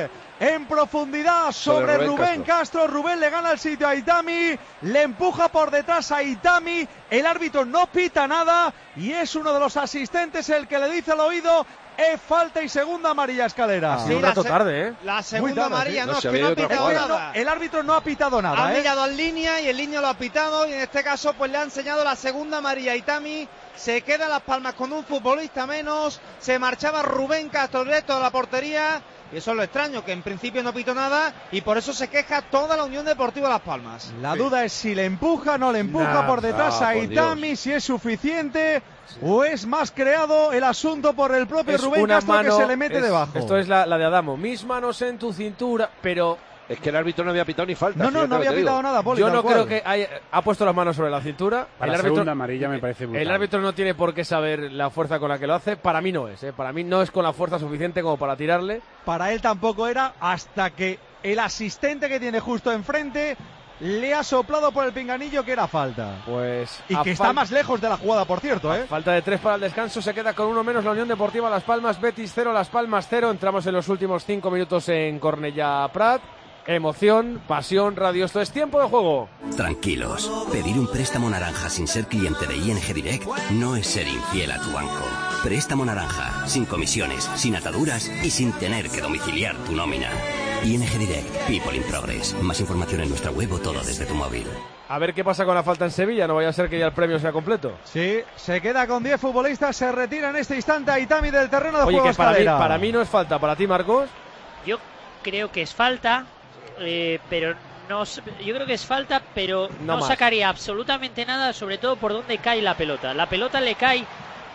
J: en profundidad sobre Rubén Castro. Rubén le gana el sitio a Itami, le empuja por detrás a Itami, el árbitro no pita nada y es uno de los asistentes el que le dice al oído: es falta y segunda amarilla, Escalera.
A: Sí, un rato tarde, ¿eh?
P: La segunda amarilla,
K: no,
P: es que no ha pitado nada.
J: El árbitro no ha pitado nada,
P: Ha mirado en línea y en línea lo ha pitado, y en este caso pues le ha enseñado la segunda amarilla a Itami. Se queda Las Palmas con un futbolista menos, se marchaba Rubén Castro directo de la portería, y eso es lo extraño, que en principio no pitó nada, y por eso se queja toda la Unión Deportiva Las Palmas.
J: La duda es si le empuja, no le empuja por detrás a Itami, si es suficiente o es más creado el asunto por el propio Rubén Castro, que se le mete debajo.
A: Esto es la de Adamo, mis manos en tu cintura, pero...
K: Es que el árbitro no había pitado ni falta.
J: No había pitado nada, Poli.
A: Yo no creo que ha puesto las manos sobre la cintura.
N: Para la segunda amarilla me parece brutal.
A: El árbitro no tiene por qué saber la fuerza con la que lo hace. Para mí no es, Para mí no es con la fuerza suficiente como para tirarle.
J: Para él tampoco era, hasta que el asistente que tiene justo enfrente le ha soplado por el pinganillo que era falta. Y que está más lejos de la jugada, por cierto,
A: Falta de 3 para el descanso, se queda con uno menos la Unión Deportiva Las Palmas. Betis 0, Las Palmas 0. Entramos en los últimos 5 minutos en Cornellà Prat. Emoción, pasión, radio, esto es tiempo de juego.
R: Tranquilos, pedir un préstamo naranja sin ser cliente de ING Direct no es ser infiel a tu banco. Préstamo naranja, sin comisiones, sin ataduras y sin tener que domiciliar tu nómina. ING Direct, People in Progress. Más información en nuestra web o todo desde tu móvil.
A: A ver qué pasa con la falta en Sevilla, no vaya a ser que ya el premio sea completo.
J: Sí, se queda con 10 futbolistas, se retira en este instante a Itami del terreno de juego.
A: Oye, que para mí no es falta, ¿para ti, Marcos?
L: Yo creo que es falta. Pero no, yo creo que es falta, pero no sacaría absolutamente nada, sobre todo por dónde cae la pelota. La pelota le cae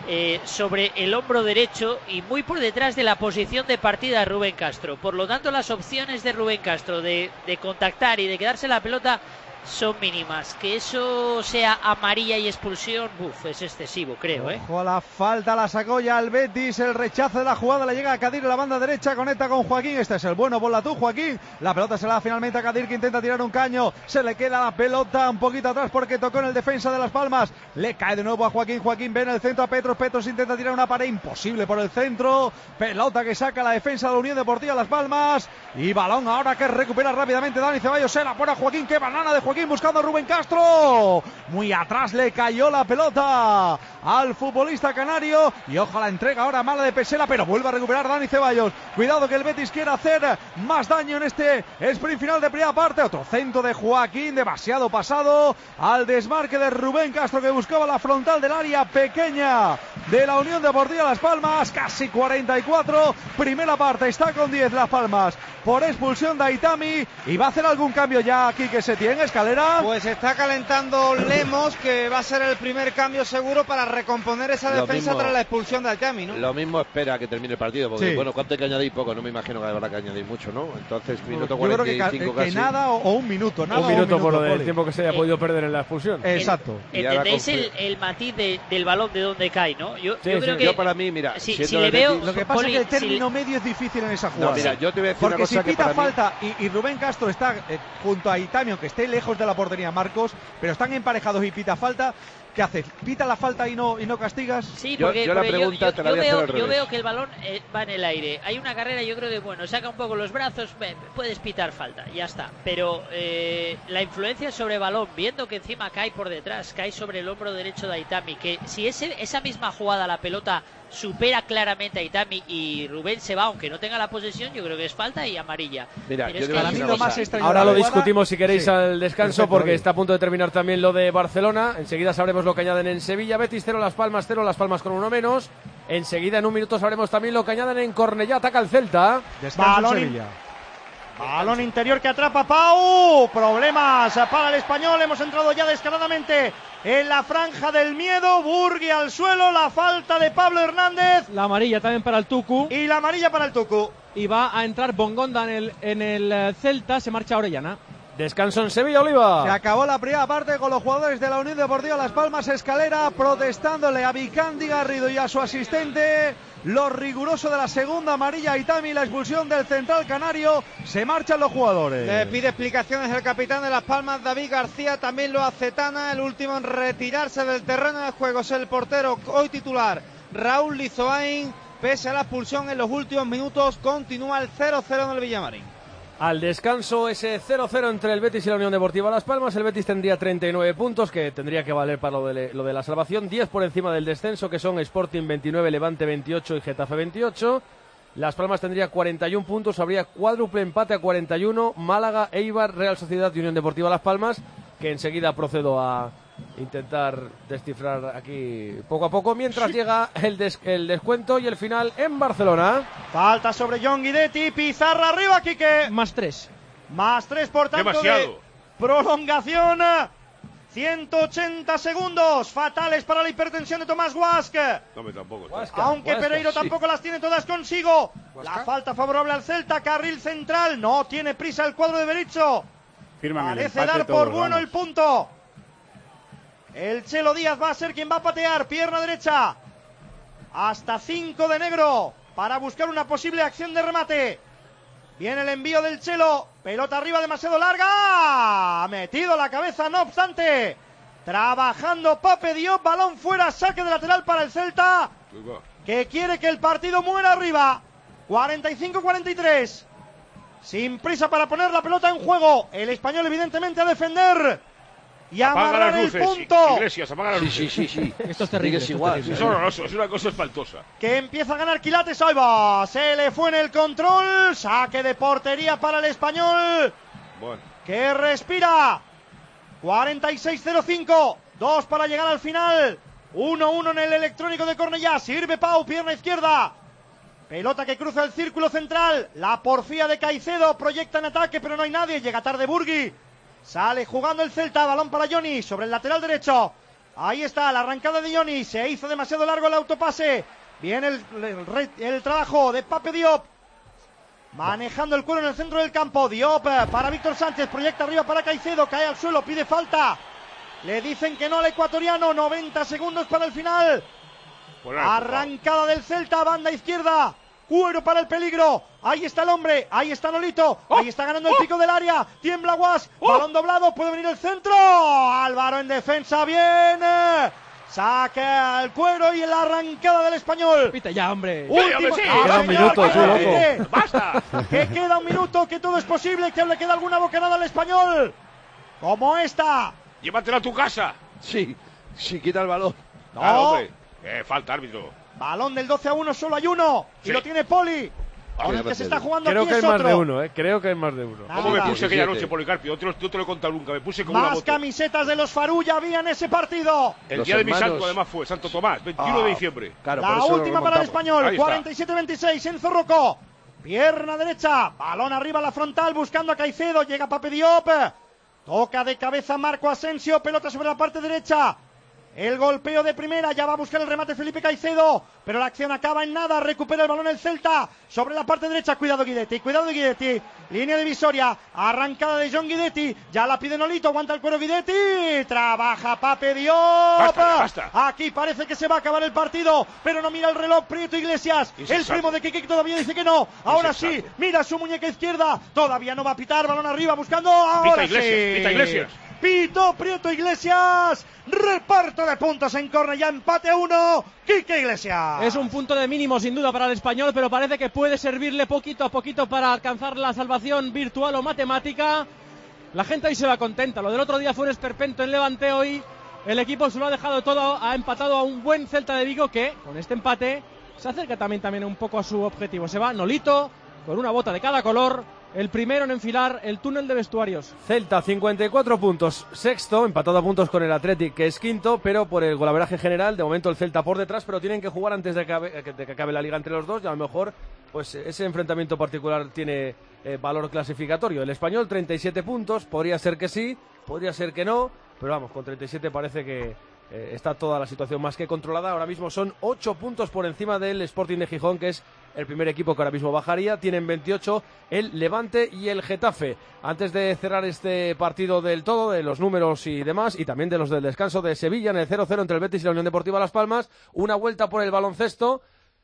L: sobre el hombro derecho y muy por detrás de la posición de partida de Rubén Castro. Por lo tanto, las opciones de Rubén Castro de contactar y de quedarse la pelota son mínimas. Que eso sea amarilla y expulsión, es excesivo, creo.
J: Ojo a la falta, la sacó ya el Betis, el rechazo de la jugada, le llega a Kadir en la banda derecha, conecta con Joaquín, este es el bueno, bola tú, Joaquín, la pelota se la da finalmente a Kadir, que intenta tirar un caño, se le queda la pelota un poquito atrás porque tocó en el defensa de Las Palmas, le cae de nuevo a Joaquín, Joaquín ve en el centro a Petros intenta tirar una pared, imposible por el centro, pelota que saca la defensa de la Unión Deportiva Las Palmas, y balón ahora que recupera rápidamente Dani Ceballos, se la pone a Joaquín, qué banana de Joaquín buscando a Rubén Castro, muy atrás le cayó la pelota al futbolista canario y ojalá entrega ahora mala de Pesela, pero vuelve a recuperar Dani Ceballos, cuidado que el Betis quiere hacer más daño en este sprint final de primera parte, otro centro de Joaquín, demasiado pasado al desmarque de Rubén Castro que buscaba la frontal del área pequeña de la Unión Deportiva Las Palmas, casi 44, primera parte, está con 10 Las Palmas por expulsión de Aitami y va a hacer algún cambio ya aquí que se tiene, Escalera.
P: Pues está calentando Lemos, que va a ser el primer cambio seguro para recomponer esa defensa tras la expulsión de Aitami, ¿no?
K: Lo mismo espera que termine el partido, porque bueno, ¿cuánto hay que añadir? Poco, no me imagino que habrá que añadir mucho, ¿no? Entonces, minuto 45
J: casi. Que nada o un minuto, nada.
A: Un minuto por lo del tiempo que se haya podido perder en la expulsión.
J: Exacto.
L: ¿Entendéis el matiz del balón de dónde cae, no? Yo creo que...
K: Yo para mí, mira,
L: si le veo...
J: Lo que pasa es que el término medio es difícil en esa jugada.
K: No, mira, yo te voy a decir
J: porque
K: una cosa
J: si pita
K: que para
J: falta y Rubén Castro está junto a Itami, aunque esté lejos de la portería, Marcos, pero están emparejados y pita falta, ¿qué haces? ¿Pita la falta y no castigas?
L: Sí, porque yo veo que el balón va en el aire. Hay una carrera, yo creo que, bueno, saca un poco los brazos, puedes pitar falta, ya está. Pero la influencia sobre el balón, viendo que encima cae por detrás, cae sobre el hombro derecho de Aitami, que si esa misma jugada la pelota supera claramente a Itami y Rubén se va, aunque no tenga la posesión, yo creo que es falta y amarilla.
K: Mira,
L: pero
A: ahora lo discutimos si queréis al descanso, porque está a punto de terminar también lo de Barcelona. Enseguida sabremos lo que añaden en Sevilla. Betis 0, Las Palmas 0, Las Palmas con uno menos. Enseguida en un minuto sabremos también lo que añaden en Cornellà. Ataca el Celta.
J: Descanso en Sevilla.
B: Balón interior que atrapa Pau. Problemas para el Español. Hemos entrado ya descaradamente en la franja del miedo. Burgui al suelo. La falta de Pablo Hernández.
M: La amarilla también para el Tucu.
B: Y la amarilla para el Tucu.
M: Y va a entrar Bongonda en el Celta. Se marcha Orellana.
A: Descanso en Sevilla, Oliva.
J: Se acabó la primera parte con los jugadores de la Unión Deportiva Las Palmas, Escalera, protestándole a Vicandi Garrido y a su asistente lo riguroso de la segunda amarilla a Itami, la expulsión del central canario. Se marchan los jugadores.
P: Le pide explicaciones el capitán de Las Palmas, David García, también lo hace Tana. El último en retirarse del terreno de juego es el portero hoy titular, Raúl Lizoain. Pese a la expulsión en los últimos minutos, continúa el 0-0 en el Villamarín.
A: Al descanso, ese 0-0 entre el Betis y la Unión Deportiva Las Palmas. El Betis tendría 39 puntos, que tendría que valer para lo de la salvación. 10 por encima del descenso, que son Sporting 29, Levante 28 y Getafe 28. Las Palmas tendría 41 puntos, habría cuádruple empate a 41. Málaga, Eibar, Real Sociedad y Unión Deportiva Las Palmas, que enseguida procedo a intentar descifrar aquí poco a poco, mientras llega el descuento y el final en Barcelona.
B: Falta sobre John Guidetti, pizarra arriba, Quique.
M: Más 3,
B: por tanto.
Q: Demasiado.
B: De prolongación. 180 segundos, fatales para la hipertensión de Tomás Guasc.
Q: No, tampoco.
B: Aunque Pereiro tampoco las tiene todas consigo. La falta favorable al Celta, carril central, no tiene prisa el cuadro de Berizzo. Parece dar por bueno el punto. El Chelo Díaz va a ser quien va a patear, pierna derecha. Hasta 5 de negro para buscar una posible acción de remate. Viene el envío del Chelo, pelota arriba demasiado larga. Ha metido la cabeza, no obstante. Trabajando Pape Diop, balón fuera, saque de lateral para el Celta, que quiere que el partido muera arriba. 45-43. Sin prisa para poner la pelota en juego. El Español evidentemente a defender y a amarrar el punto.
Q: Iglesias, apaga las luces.
K: Sí.
M: Esto es terrible.
K: Es igual.
Q: Es horroroso, es una cosa espantosa.
B: Que empieza a ganar Quilates, ahí va. Se le fue en el control. Saque de portería para el Español.
Q: Bueno.
B: Que respira. 46-05. 2 para llegar al final. 1-1 en el electrónico de Cornellá. Sirve Pau, pierna izquierda. Pelota que cruza el círculo central. La porfía de Caicedo. Proyecta en ataque, pero no hay nadie. Llega tarde Burgui. Sale jugando el Celta. Balón para Johnny sobre el lateral derecho. Ahí está la arrancada de Johnny. Se hizo demasiado largo el autopase. Viene el trabajo de Pape Diop. Manejando el cuero en el centro del campo. Diop para Víctor Sánchez. Proyecta arriba para Caicedo. Cae al suelo. Pide falta. Le dicen que no al ecuatoriano. 90 segundos para el final. Arrancada del Celta. Banda izquierda. Cuero para el peligro. Ahí está el hombre. Ahí está Nolito. Ahí está ganando el pico del área. Tiembla Guas. Balón doblado. Puede venir el centro. Álvaro en defensa. Bien. Saca el cuero y la arrancada del Español.
M: Pita ya, hombre.
B: Último.
A: Queda un minuto, tú, loco.
B: ¡Basta! Que queda un minuto, que todo es posible, que le queda alguna bocanada al Español. Como esta.
Q: Llévatela a tu casa.
K: Sí, quita el balón.
B: No.
Q: Claro, hombre. Falta, árbitro.
B: Balón del 12-1, solo hay uno. Y lo tiene Poli. Con el que se está jugando
A: creo
B: aquí
A: que
B: es
A: hay más
B: otro.
A: de uno, Creo que hay más de uno.
Q: ¿Cómo me puse aquella noche, Policarpio? No te lo he contado nunca. Me puse como una
B: Más
Q: moto.
B: camisetas de los Farulla había en ese partido.
Q: El día de mi santo, además, fue Santo Tomás, 21 de diciembre.
K: Claro,
B: La última para el Español.
Q: Ahí está.
B: 47-26, Enzo Rocco. Pierna derecha. Balón arriba a la frontal buscando a Caicedo. Llega Pape Diop. Toca de cabeza Marco Asensio. Pelota sobre la parte derecha. El golpeo de primera, ya va a buscar el remate Felipe Caicedo, pero la acción acaba en nada. Recupera el balón el Celta sobre la parte derecha. Cuidado Guidetti, línea divisoria, arrancada de John Guidetti, ya la pide Nolito, aguanta el cuero Guidetti, trabaja Pape Diop.
Q: Basta.
B: Aquí parece que se va a acabar el partido, pero no mira el reloj Prieto Iglesias. El primo de Kike todavía dice que no. Ahora sí, mira su muñeca izquierda, todavía no va a pitar, balón arriba buscando. Ahora
Q: Pita Iglesias.
B: Pito Prieto Iglesias. Reparto de puntos en Cornellá, empate a 1. Quique Iglesias.
M: Es un punto de mínimo sin duda para el Español, pero parece que puede servirle poquito a poquito para alcanzar la salvación virtual o matemática. La gente hoy se va contenta. Lo del otro día fue un esperpento en Levante. Hoy el equipo se lo ha dejado todo, ha empatado a un buen Celta de Vigo que con este empate se acerca también un poco a su objetivo. Se va Nolito con una bota de cada color. El primero en enfilar el túnel de vestuarios.
A: Celta, 54 puntos, sexto, empatado a puntos con el Athletic, que es quinto, pero por el golaveraje general, de momento el Celta por detrás, pero tienen que jugar antes de que acabe la liga entre los dos, y a lo mejor pues ese enfrentamiento particular tiene valor clasificatorio. El Español, 37 puntos, podría ser que sí, podría ser que no, pero vamos, con 37 parece que está toda la situación más que controlada. Ahora mismo son 8 puntos por encima del Sporting de Gijón, que es el primer equipo que ahora mismo bajaría. Tienen 28 el Levante y el Getafe. Antes de cerrar este partido del todo, de los números y demás, y también de los del descanso de Sevilla en el 0-0 entre el Betis y la Unión Deportiva Las Palmas, una vuelta por el baloncesto.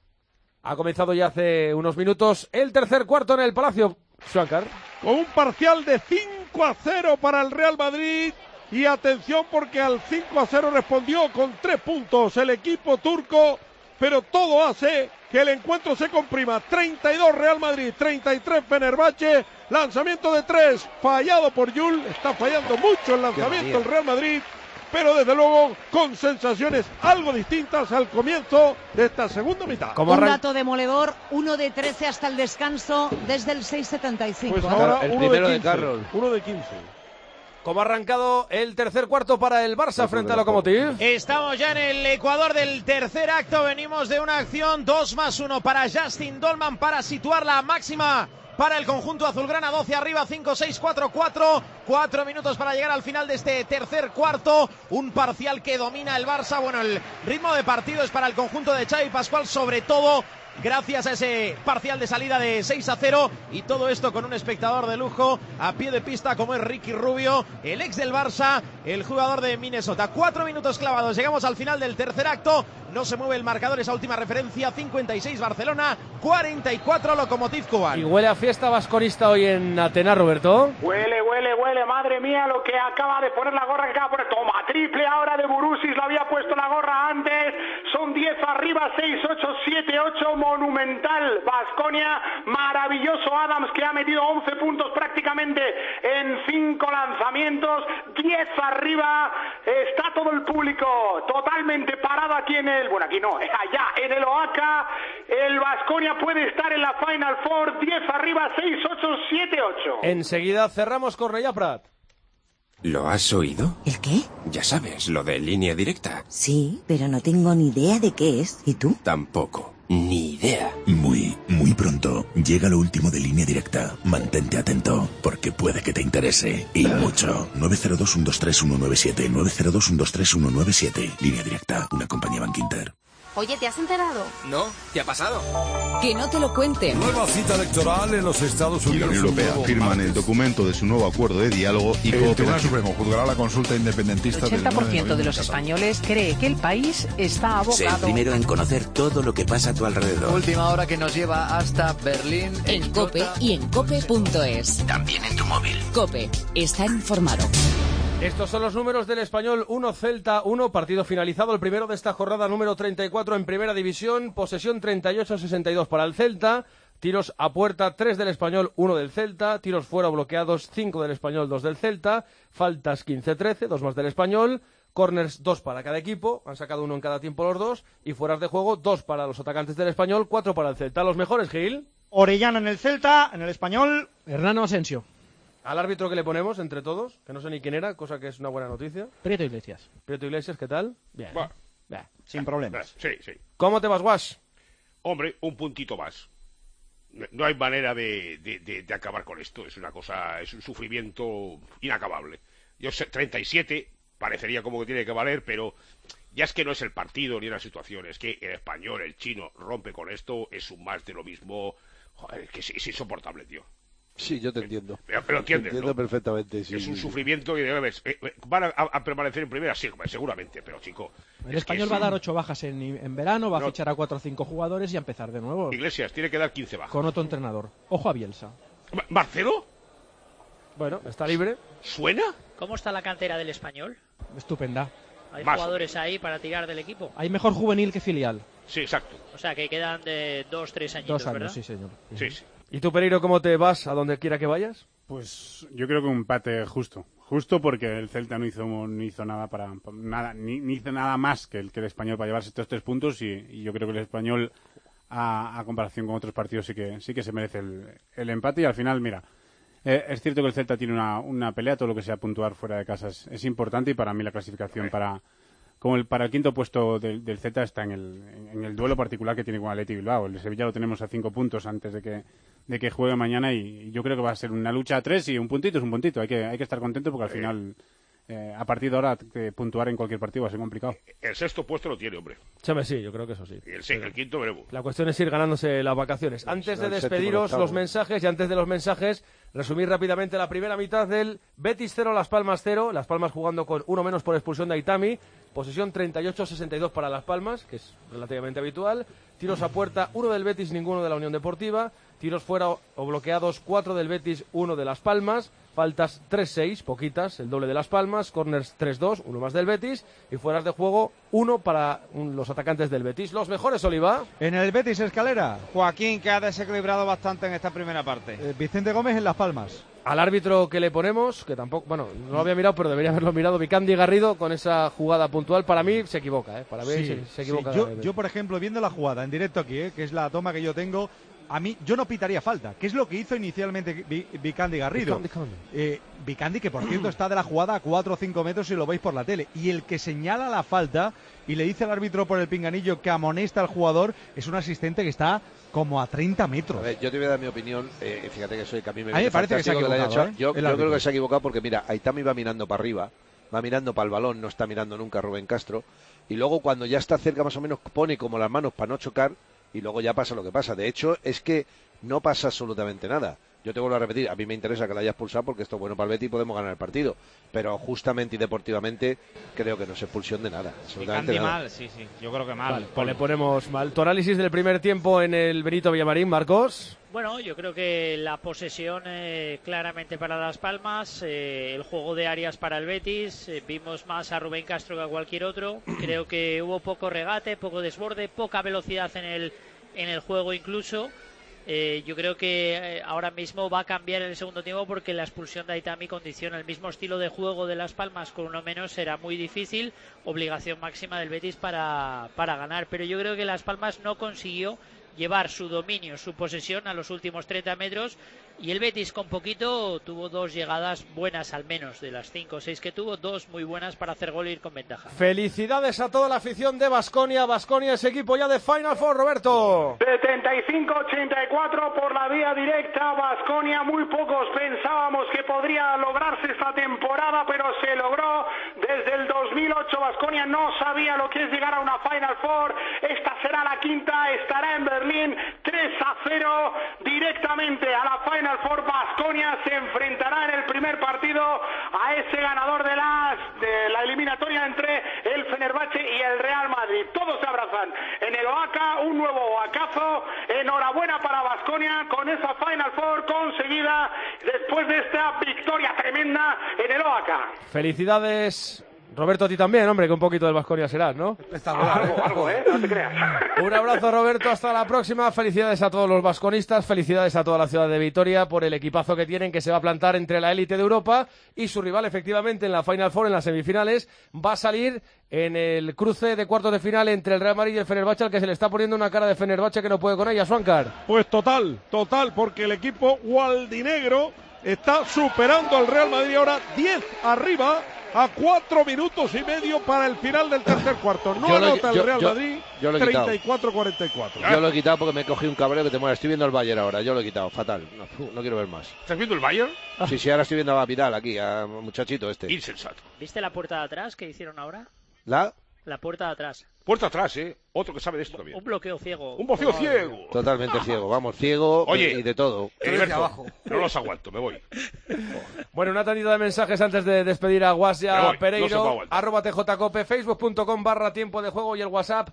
A: Ha comenzado ya hace unos minutos el tercer cuarto en el Palacio. Suancar.
F: Con un parcial de 5-0 para el Real Madrid. Y atención porque al 5-0 respondió con 3 puntos el equipo turco, pero todo hace que el encuentro se comprima. 32 Real Madrid, 33 Fenerbahce, Lanzamiento de 3, fallado por Yul. Está fallando mucho el lanzamiento el Real Madrid, pero desde luego con sensaciones algo distintas al comienzo de esta segunda mitad.
G: Un dato demoledor, 1 de 13 hasta el descanso desde el 6:75.
F: Pues ahora
K: el primero de Carroll.
F: 1 de 15.
A: ¿Cómo ha arrancado el tercer cuarto para el Barça frente al Lokomotiv?
E: Estamos ya en el Ecuador del tercer acto. Venimos de una acción 2+1 para Justin Dolman para situar la máxima para el conjunto azulgrana. 12 arriba, 5-6, 4-4. 4 minutos para llegar al final de este tercer cuarto. Un parcial que domina el Barça. Bueno, el ritmo de partido es para el conjunto de Xavi Pascual, sobre todo gracias a ese parcial de salida de 6-0, y todo esto con un espectador de lujo a pie de pista como es Ricky Rubio, el ex del Barça, el jugador de Minnesota. 4 minutos clavados, llegamos al final del tercer acto. No se mueve el marcador, esa última referencia, 56 Barcelona, 44 Lokomotiv Kuban.
A: Y huele a fiesta vasconista hoy en Atenas, Roberto.
D: Huele, madre mía, lo que acaba de poner la gorra, que acaba de poner. Toma, triple ahora de Burusis, lo había puesto la gorra antes. Son 10 arriba, 6-8, 7-8, monumental Baskonia, maravilloso Adams, que ha metido 11 puntos prácticamente en 5 lanzamientos. 10 arriba, está todo el público totalmente parado aquí en el, bueno, aquí no, allá en el Oaca. El Baskonia puede estar en la Final Four. 10 arriba, 6-8, 7-8.
A: Enseguida cerramos Cornellà Prat.
S: ¿Lo has oído?
T: ¿El qué?
S: Ya sabes, lo de línea directa.
T: Sí, pero no tengo ni idea de qué es. ¿Y tú?
S: Tampoco. Ni idea.
U: Muy pronto llega lo último de Línea Directa. Mantente atento, porque puede que te interese. Y mucho. 902-123-197. 902-123-197. Línea Directa, una compañía Bankinter.
V: Oye, ¿te has enterado?
S: No, ¿qué ha pasado?
V: Que no te lo cuenten.
W: Nueva cita electoral en los Estados Unidos.
X: Y la Unión Europea firman el documento de su nuevo acuerdo de diálogo y cooperación.
W: El Tribunal Supremo juzgará la consulta independentista.
V: El 80% de los españoles cree que el país está abocado.
U: Sé el primero en conocer todo lo que pasa a tu alrededor.
Y: Última hora que nos lleva hasta Berlín.
V: En COPE y en COPE.es.
U: También en tu móvil.
V: COPE. Está informado.
A: Estos son los números del Español 1, Celta 1, partido finalizado, el primero de esta jornada número 34 en Primera División, posesión 38-62 para el Celta, tiros a puerta 3 del Español, 1 del Celta, tiros fuera bloqueados 5 del Español, 2 del Celta, faltas 15-13, 2 más del Español, corners 2 para cada equipo, han sacado 1 en cada tiempo los dos, y fueras de juego 2 para los atacantes del Español, 4 para el Celta. Los mejores, Gil.
B: Orellana en el Celta, en el Español,
M: Hernán Asensio.
A: Al árbitro que le ponemos entre todos, que no sé ni quién era, cosa que es una buena noticia.
M: Prieto Iglesias.
A: Prieto Iglesias, ¿qué tal?
M: Bien.
Q: Bueno,
B: sin problemas.
Q: Sí, sí.
A: ¿Cómo te vas, Guas?
Q: Hombre, un puntito más. No hay manera de acabar con esto. Es una cosa, es un sufrimiento inacabable. Yo sé, 37 parecería como que tiene que valer, pero ya es que no es el partido ni la situación. Es que el español, el chino, rompe con esto. Es un más de lo mismo. Joder, que es insoportable, tío.
K: Sí, yo te entiendo.
Q: Pero entiendes,
K: entiendo, ¿no? Perfectamente. Sí,
Q: es un sufrimiento y van a permanecer en primera, sí, seguramente, pero chico.
M: El español va a dar 8 bajas en verano, va a fichar a 4 o 5 jugadores y a empezar de nuevo.
Q: Iglesias tiene que dar 15 bajas.
M: Con otro entrenador. Ojo a Bielsa.
Q: ¿Marcelo?
A: Bueno, está libre.
Q: ¿Suena?
L: ¿Cómo está la cantera del Español?
M: Estupenda.
L: ¿Hay jugadores ahí para tirar del equipo?
M: Hay mejor juvenil que filial.
Q: Sí, exacto.
L: O sea, que quedan de 2-3 añitos,
M: 2 años,
L: ¿verdad?
M: sí, señor.
Q: Sí, sí.
A: ¿Y tú, Pereiro, cómo te vas a donde quiera que vayas?
N: Pues yo creo que un empate justo. Justo porque el Celta no hizo nada para nada, ni hizo nada más que el Español para llevarse estos 3 puntos y yo creo que el Español a comparación con otros partidos sí que se merece el empate y al final, mira, es cierto que el Celta tiene una pelea, todo lo que sea puntuar fuera de casa es importante y para mí la clasificación para el quinto puesto del Celta está en el duelo particular que tiene con Athletic Bilbao. El Sevilla lo tenemos a 5 puntos antes de que juegue mañana y yo creo que va a ser una lucha a 3 y un puntito es un puntito. Hay que estar contento porque al final, a partir de ahora, puntuar en cualquier partido va a ser complicado.
Q: El sexto puesto lo tiene, hombre.
A: Sí, yo creo que eso sí.
Q: Y el quinto veremos.
A: La cuestión es ir ganándose las vacaciones. Antes de despediros los mensajes y antes de los mensajes, resumir rápidamente la primera mitad del Betis 0, Las Palmas 0. Las Palmas jugando con 1 menos por expulsión de Aitami. Posesión 38-62 para Las Palmas, que es relativamente habitual. Tiros a puerta, 1 del Betis, ninguno de la Unión Deportiva. tiros fuera o bloqueados 4 del Betis, 1 de Las Palmas, faltas 3-6, poquitas, el doble de Las Palmas, corners 3-2, 1 más del Betis, y fueras de juego 1 para los atacantes del Betis. Los mejores, Oliva.
J: En el Betis, Escalera.
P: Joaquín, que ha desequilibrado bastante en esta primera parte.
J: Vicente Gómez en Las Palmas.
A: Al árbitro que le ponemos, que tampoco, bueno, no lo había mirado, pero debería haberlo mirado, Vicandi Garrido, con esa jugada puntual, para mí se equivoca, para mí se equivoca.
J: Sí. Yo, por ejemplo, viendo la jugada en directo aquí, que es la toma que yo tengo, a mí yo no pitaría falta, que es lo que hizo inicialmente Vicandi Garrido. Vicandi, que por cierto está de la jugada a 4 o 5 metros si lo veis por la tele, y el que señala la falta y le dice al árbitro por el pinganillo que amonesta al jugador es un asistente que está como a 30 metros.
K: A ver, yo te voy a dar mi opinión, fíjate que a mí
J: me parece que se ha equivocado.
K: Yo creo que se ha equivocado porque mira, Aitami va mirando para arriba, va mirando para el balón, no está mirando nunca a Rubén Castro, y luego cuando ya está cerca más o menos pone como las manos para no chocar, y luego ya pasa lo que pasa. De hecho, es que no pasa absolutamente nada. Yo te vuelvo a repetir, a mí me interesa que la haya expulsado porque esto es bueno para el Betis y podemos ganar el partido. Pero justamente y deportivamente creo que no es expulsión de nada. Absolutamente nada.
P: Mal, sí, yo creo que mal.
A: Vale, pues le ponemos mal. Tu análisis del primer tiempo en el Benito Villamarín, Marcos.
L: Bueno, yo creo que la posesión claramente para Las Palmas, el juego de áreas para el Betis, vimos más a Rubén Castro que a cualquier otro. Creo que hubo poco regate, poco desborde, poca velocidad en el juego incluso. Yo creo que ahora mismo va a cambiar en el segundo tiempo porque la expulsión de Aitami condiciona el mismo estilo de juego de Las Palmas. Con uno menos será muy difícil, obligación máxima del Betis para ganar, pero yo creo que Las Palmas no consiguió llevar su dominio, su posesión a los últimos 30 metros, y el Betis con poquito tuvo 2 llegadas buenas al menos, de las 5 o 6 que tuvo, 2 muy buenas para hacer gol y ir con ventaja.
A: Felicidades a toda la afición de Baskonia. Baskonia es equipo ya de Final Four, Roberto.
D: 75-84 por la vía directa. Baskonia, muy pocos pensábamos que podría lograrse esta temporada, pero se logró. Desde el 2008 Baskonia no sabía lo que es llegar a una Final Four. Esta será la quinta, estará en Berlín. 3-0 directamente a la Final Four. Baskonia se enfrentará en el primer partido a ese ganador de la eliminatoria entre el Fenerbahce y el Real Madrid. Todos se abrazan en el Oaca, un nuevo oacazo. Enhorabuena para Baskonia con esa Final Four conseguida después de esta victoria tremenda en el Oaca.
A: Felicidades, Roberto, a ti también, hombre, que un poquito del Baskonia serás, ¿no?
D: Algo, no te creas.
A: Un abrazo, Roberto, hasta la próxima. Felicidades a todos los basconistas, felicidades a toda la ciudad de Vitoria por el equipazo que tienen, que se va a plantar entre la élite de Europa y su rival, efectivamente, en la Final Four, en las semifinales, va a salir en el cruce de cuartos de final entre el Real Madrid y el Fenerbahce, al que se le está poniendo una cara de Fenerbahce que no puede con ella, Suancar.
F: Pues total, porque el equipo gualdinegro está superando al Real Madrid ahora 10 arriba, a 4 minutos y medio para el final del tercer cuarto. No anota el Real Madrid, 34-44.
K: Yo lo he quitado porque me cogí un cabreo que te muera. Estoy viendo el Bayern ahora, yo lo he quitado, fatal. No quiero ver más.
Q: ¿Estás viendo el Bayern?
K: Sí, ahora estoy viendo a Vidal aquí, a muchachito este.
Q: Insensato.
L: ¿Viste la puerta de atrás que hicieron ahora?
K: La
L: puerta de atrás.
Q: Puerta atrás, Otro que sabe de esto también.
L: Un bloqueo ciego.
Q: Un bloqueo ciego.
K: Totalmente ciego, vamos, ciego.
Q: Oye,
K: y de todo.
Q: Heriberto, no los aguanto, me voy.
A: Bueno, una tantita de mensajes antes de despedir a Guasia Pereiro. @ TJCope, facebook.com/tiempo de juego y el WhatsApp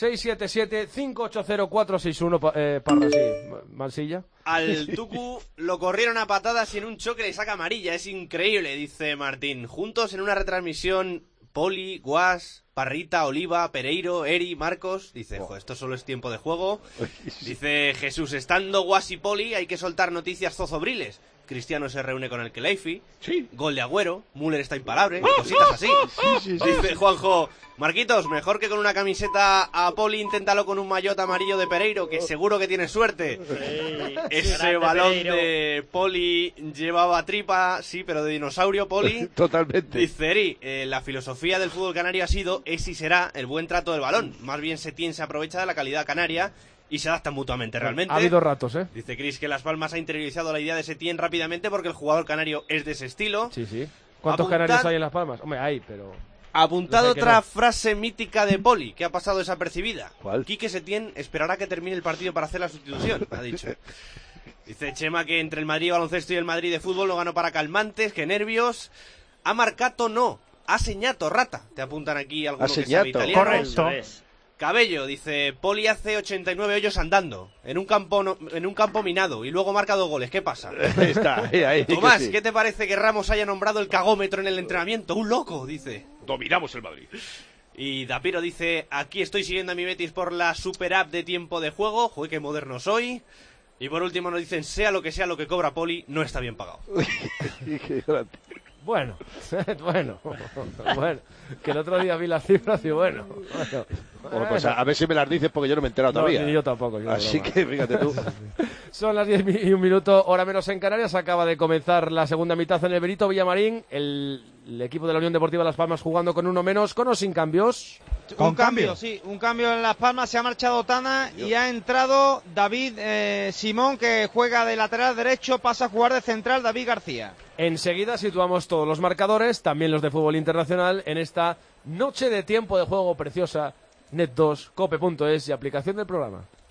A: 677-580-461. Parra, sí. Mansilla.
C: Al Tucu lo corrieron a patadas y en un choque le saca amarilla. Es increíble, dice Martín. Juntos en una retransmisión, Poli, Guas, Parrita, Oliva, Pereiro, Eri, Marcos. Dice, esto solo es tiempo de juego. Dice Jesús, estando Guas y Poli hay que soltar noticias zozobriles. Cristiano se reúne con el Keleifi.
Q: Sí.
C: Gol de Agüero. Müller está imparable. Cositas así. Dice Juanjo, Marquitos, mejor que con una camiseta a Poli, inténtalo con un maillot amarillo de Pereiro, que seguro que tiene suerte. Ese balón Pereiro de Poli llevaba tripa, sí, pero de dinosaurio, Poli.
K: Totalmente.
C: Dice Eri, la filosofía del fútbol canario ha sido, es y será, el buen trato del balón. Más bien Setién se aprovecha de la calidad canaria y se adaptan mutuamente realmente.
A: Ha habido ratos,
C: Dice Chris que Las Palmas ha interiorizado la idea de Setién rápidamente porque el jugador canario es de ese estilo.
A: Sí. ¿Cuántos canarios hay en Las Palmas? Hombre, hay, pero...
C: Apuntado otra frase mítica de Poli, que ha pasado desapercibida.
K: ¿Cuál?
C: Quique Setién esperará que termine el partido para hacer la sustitución, ha dicho. Dice Chema que entre el Madrid baloncesto y el Madrid de fútbol lo ganó para calmantes, que nervios. Ha marcato no, ha señato rata. Te apuntan aquí algunos que sabe italiano.
B: Correcto.
C: Cabello dice, Poli hace 89 hoyos andando, en un campo minado, y luego marca 2 goles. ¿Qué pasa?
K: Está, ahí,
C: Tomás,
K: sí.
C: ¿Qué te parece que Ramos haya nombrado el cagómetro en el entrenamiento? Un loco, dice.
Q: Dominamos el Madrid.
C: Y Dapiro dice, aquí estoy siguiendo a mi Betis por la super app de tiempo de juego. Joder, qué moderno soy. Y por último nos dicen, sea lo que cobra Poli, no está bien pagado.
A: Bueno, que el otro día vi las cifras y bueno,
K: pues a ver si me las dices porque yo no me he enterado todavía.
A: Yo tampoco.
K: Así que fíjate tú.
A: Son las 10:01, hora menos en Canarias. Acaba de comenzar la segunda mitad en el Benito Villamarín. El equipo de la Unión Deportiva Las Palmas jugando con uno menos, con o sin cambios.
P: Un cambio, sí, un cambio en Las Palmas. Se ha marchado Tana y ha entrado David Simón, que juega de lateral derecho, pasa a jugar de central David García.
A: Enseguida situamos todos los marcadores, también los de fútbol internacional, en esta noche de tiempo de juego preciosa. Net2, cope.es y aplicación del programa.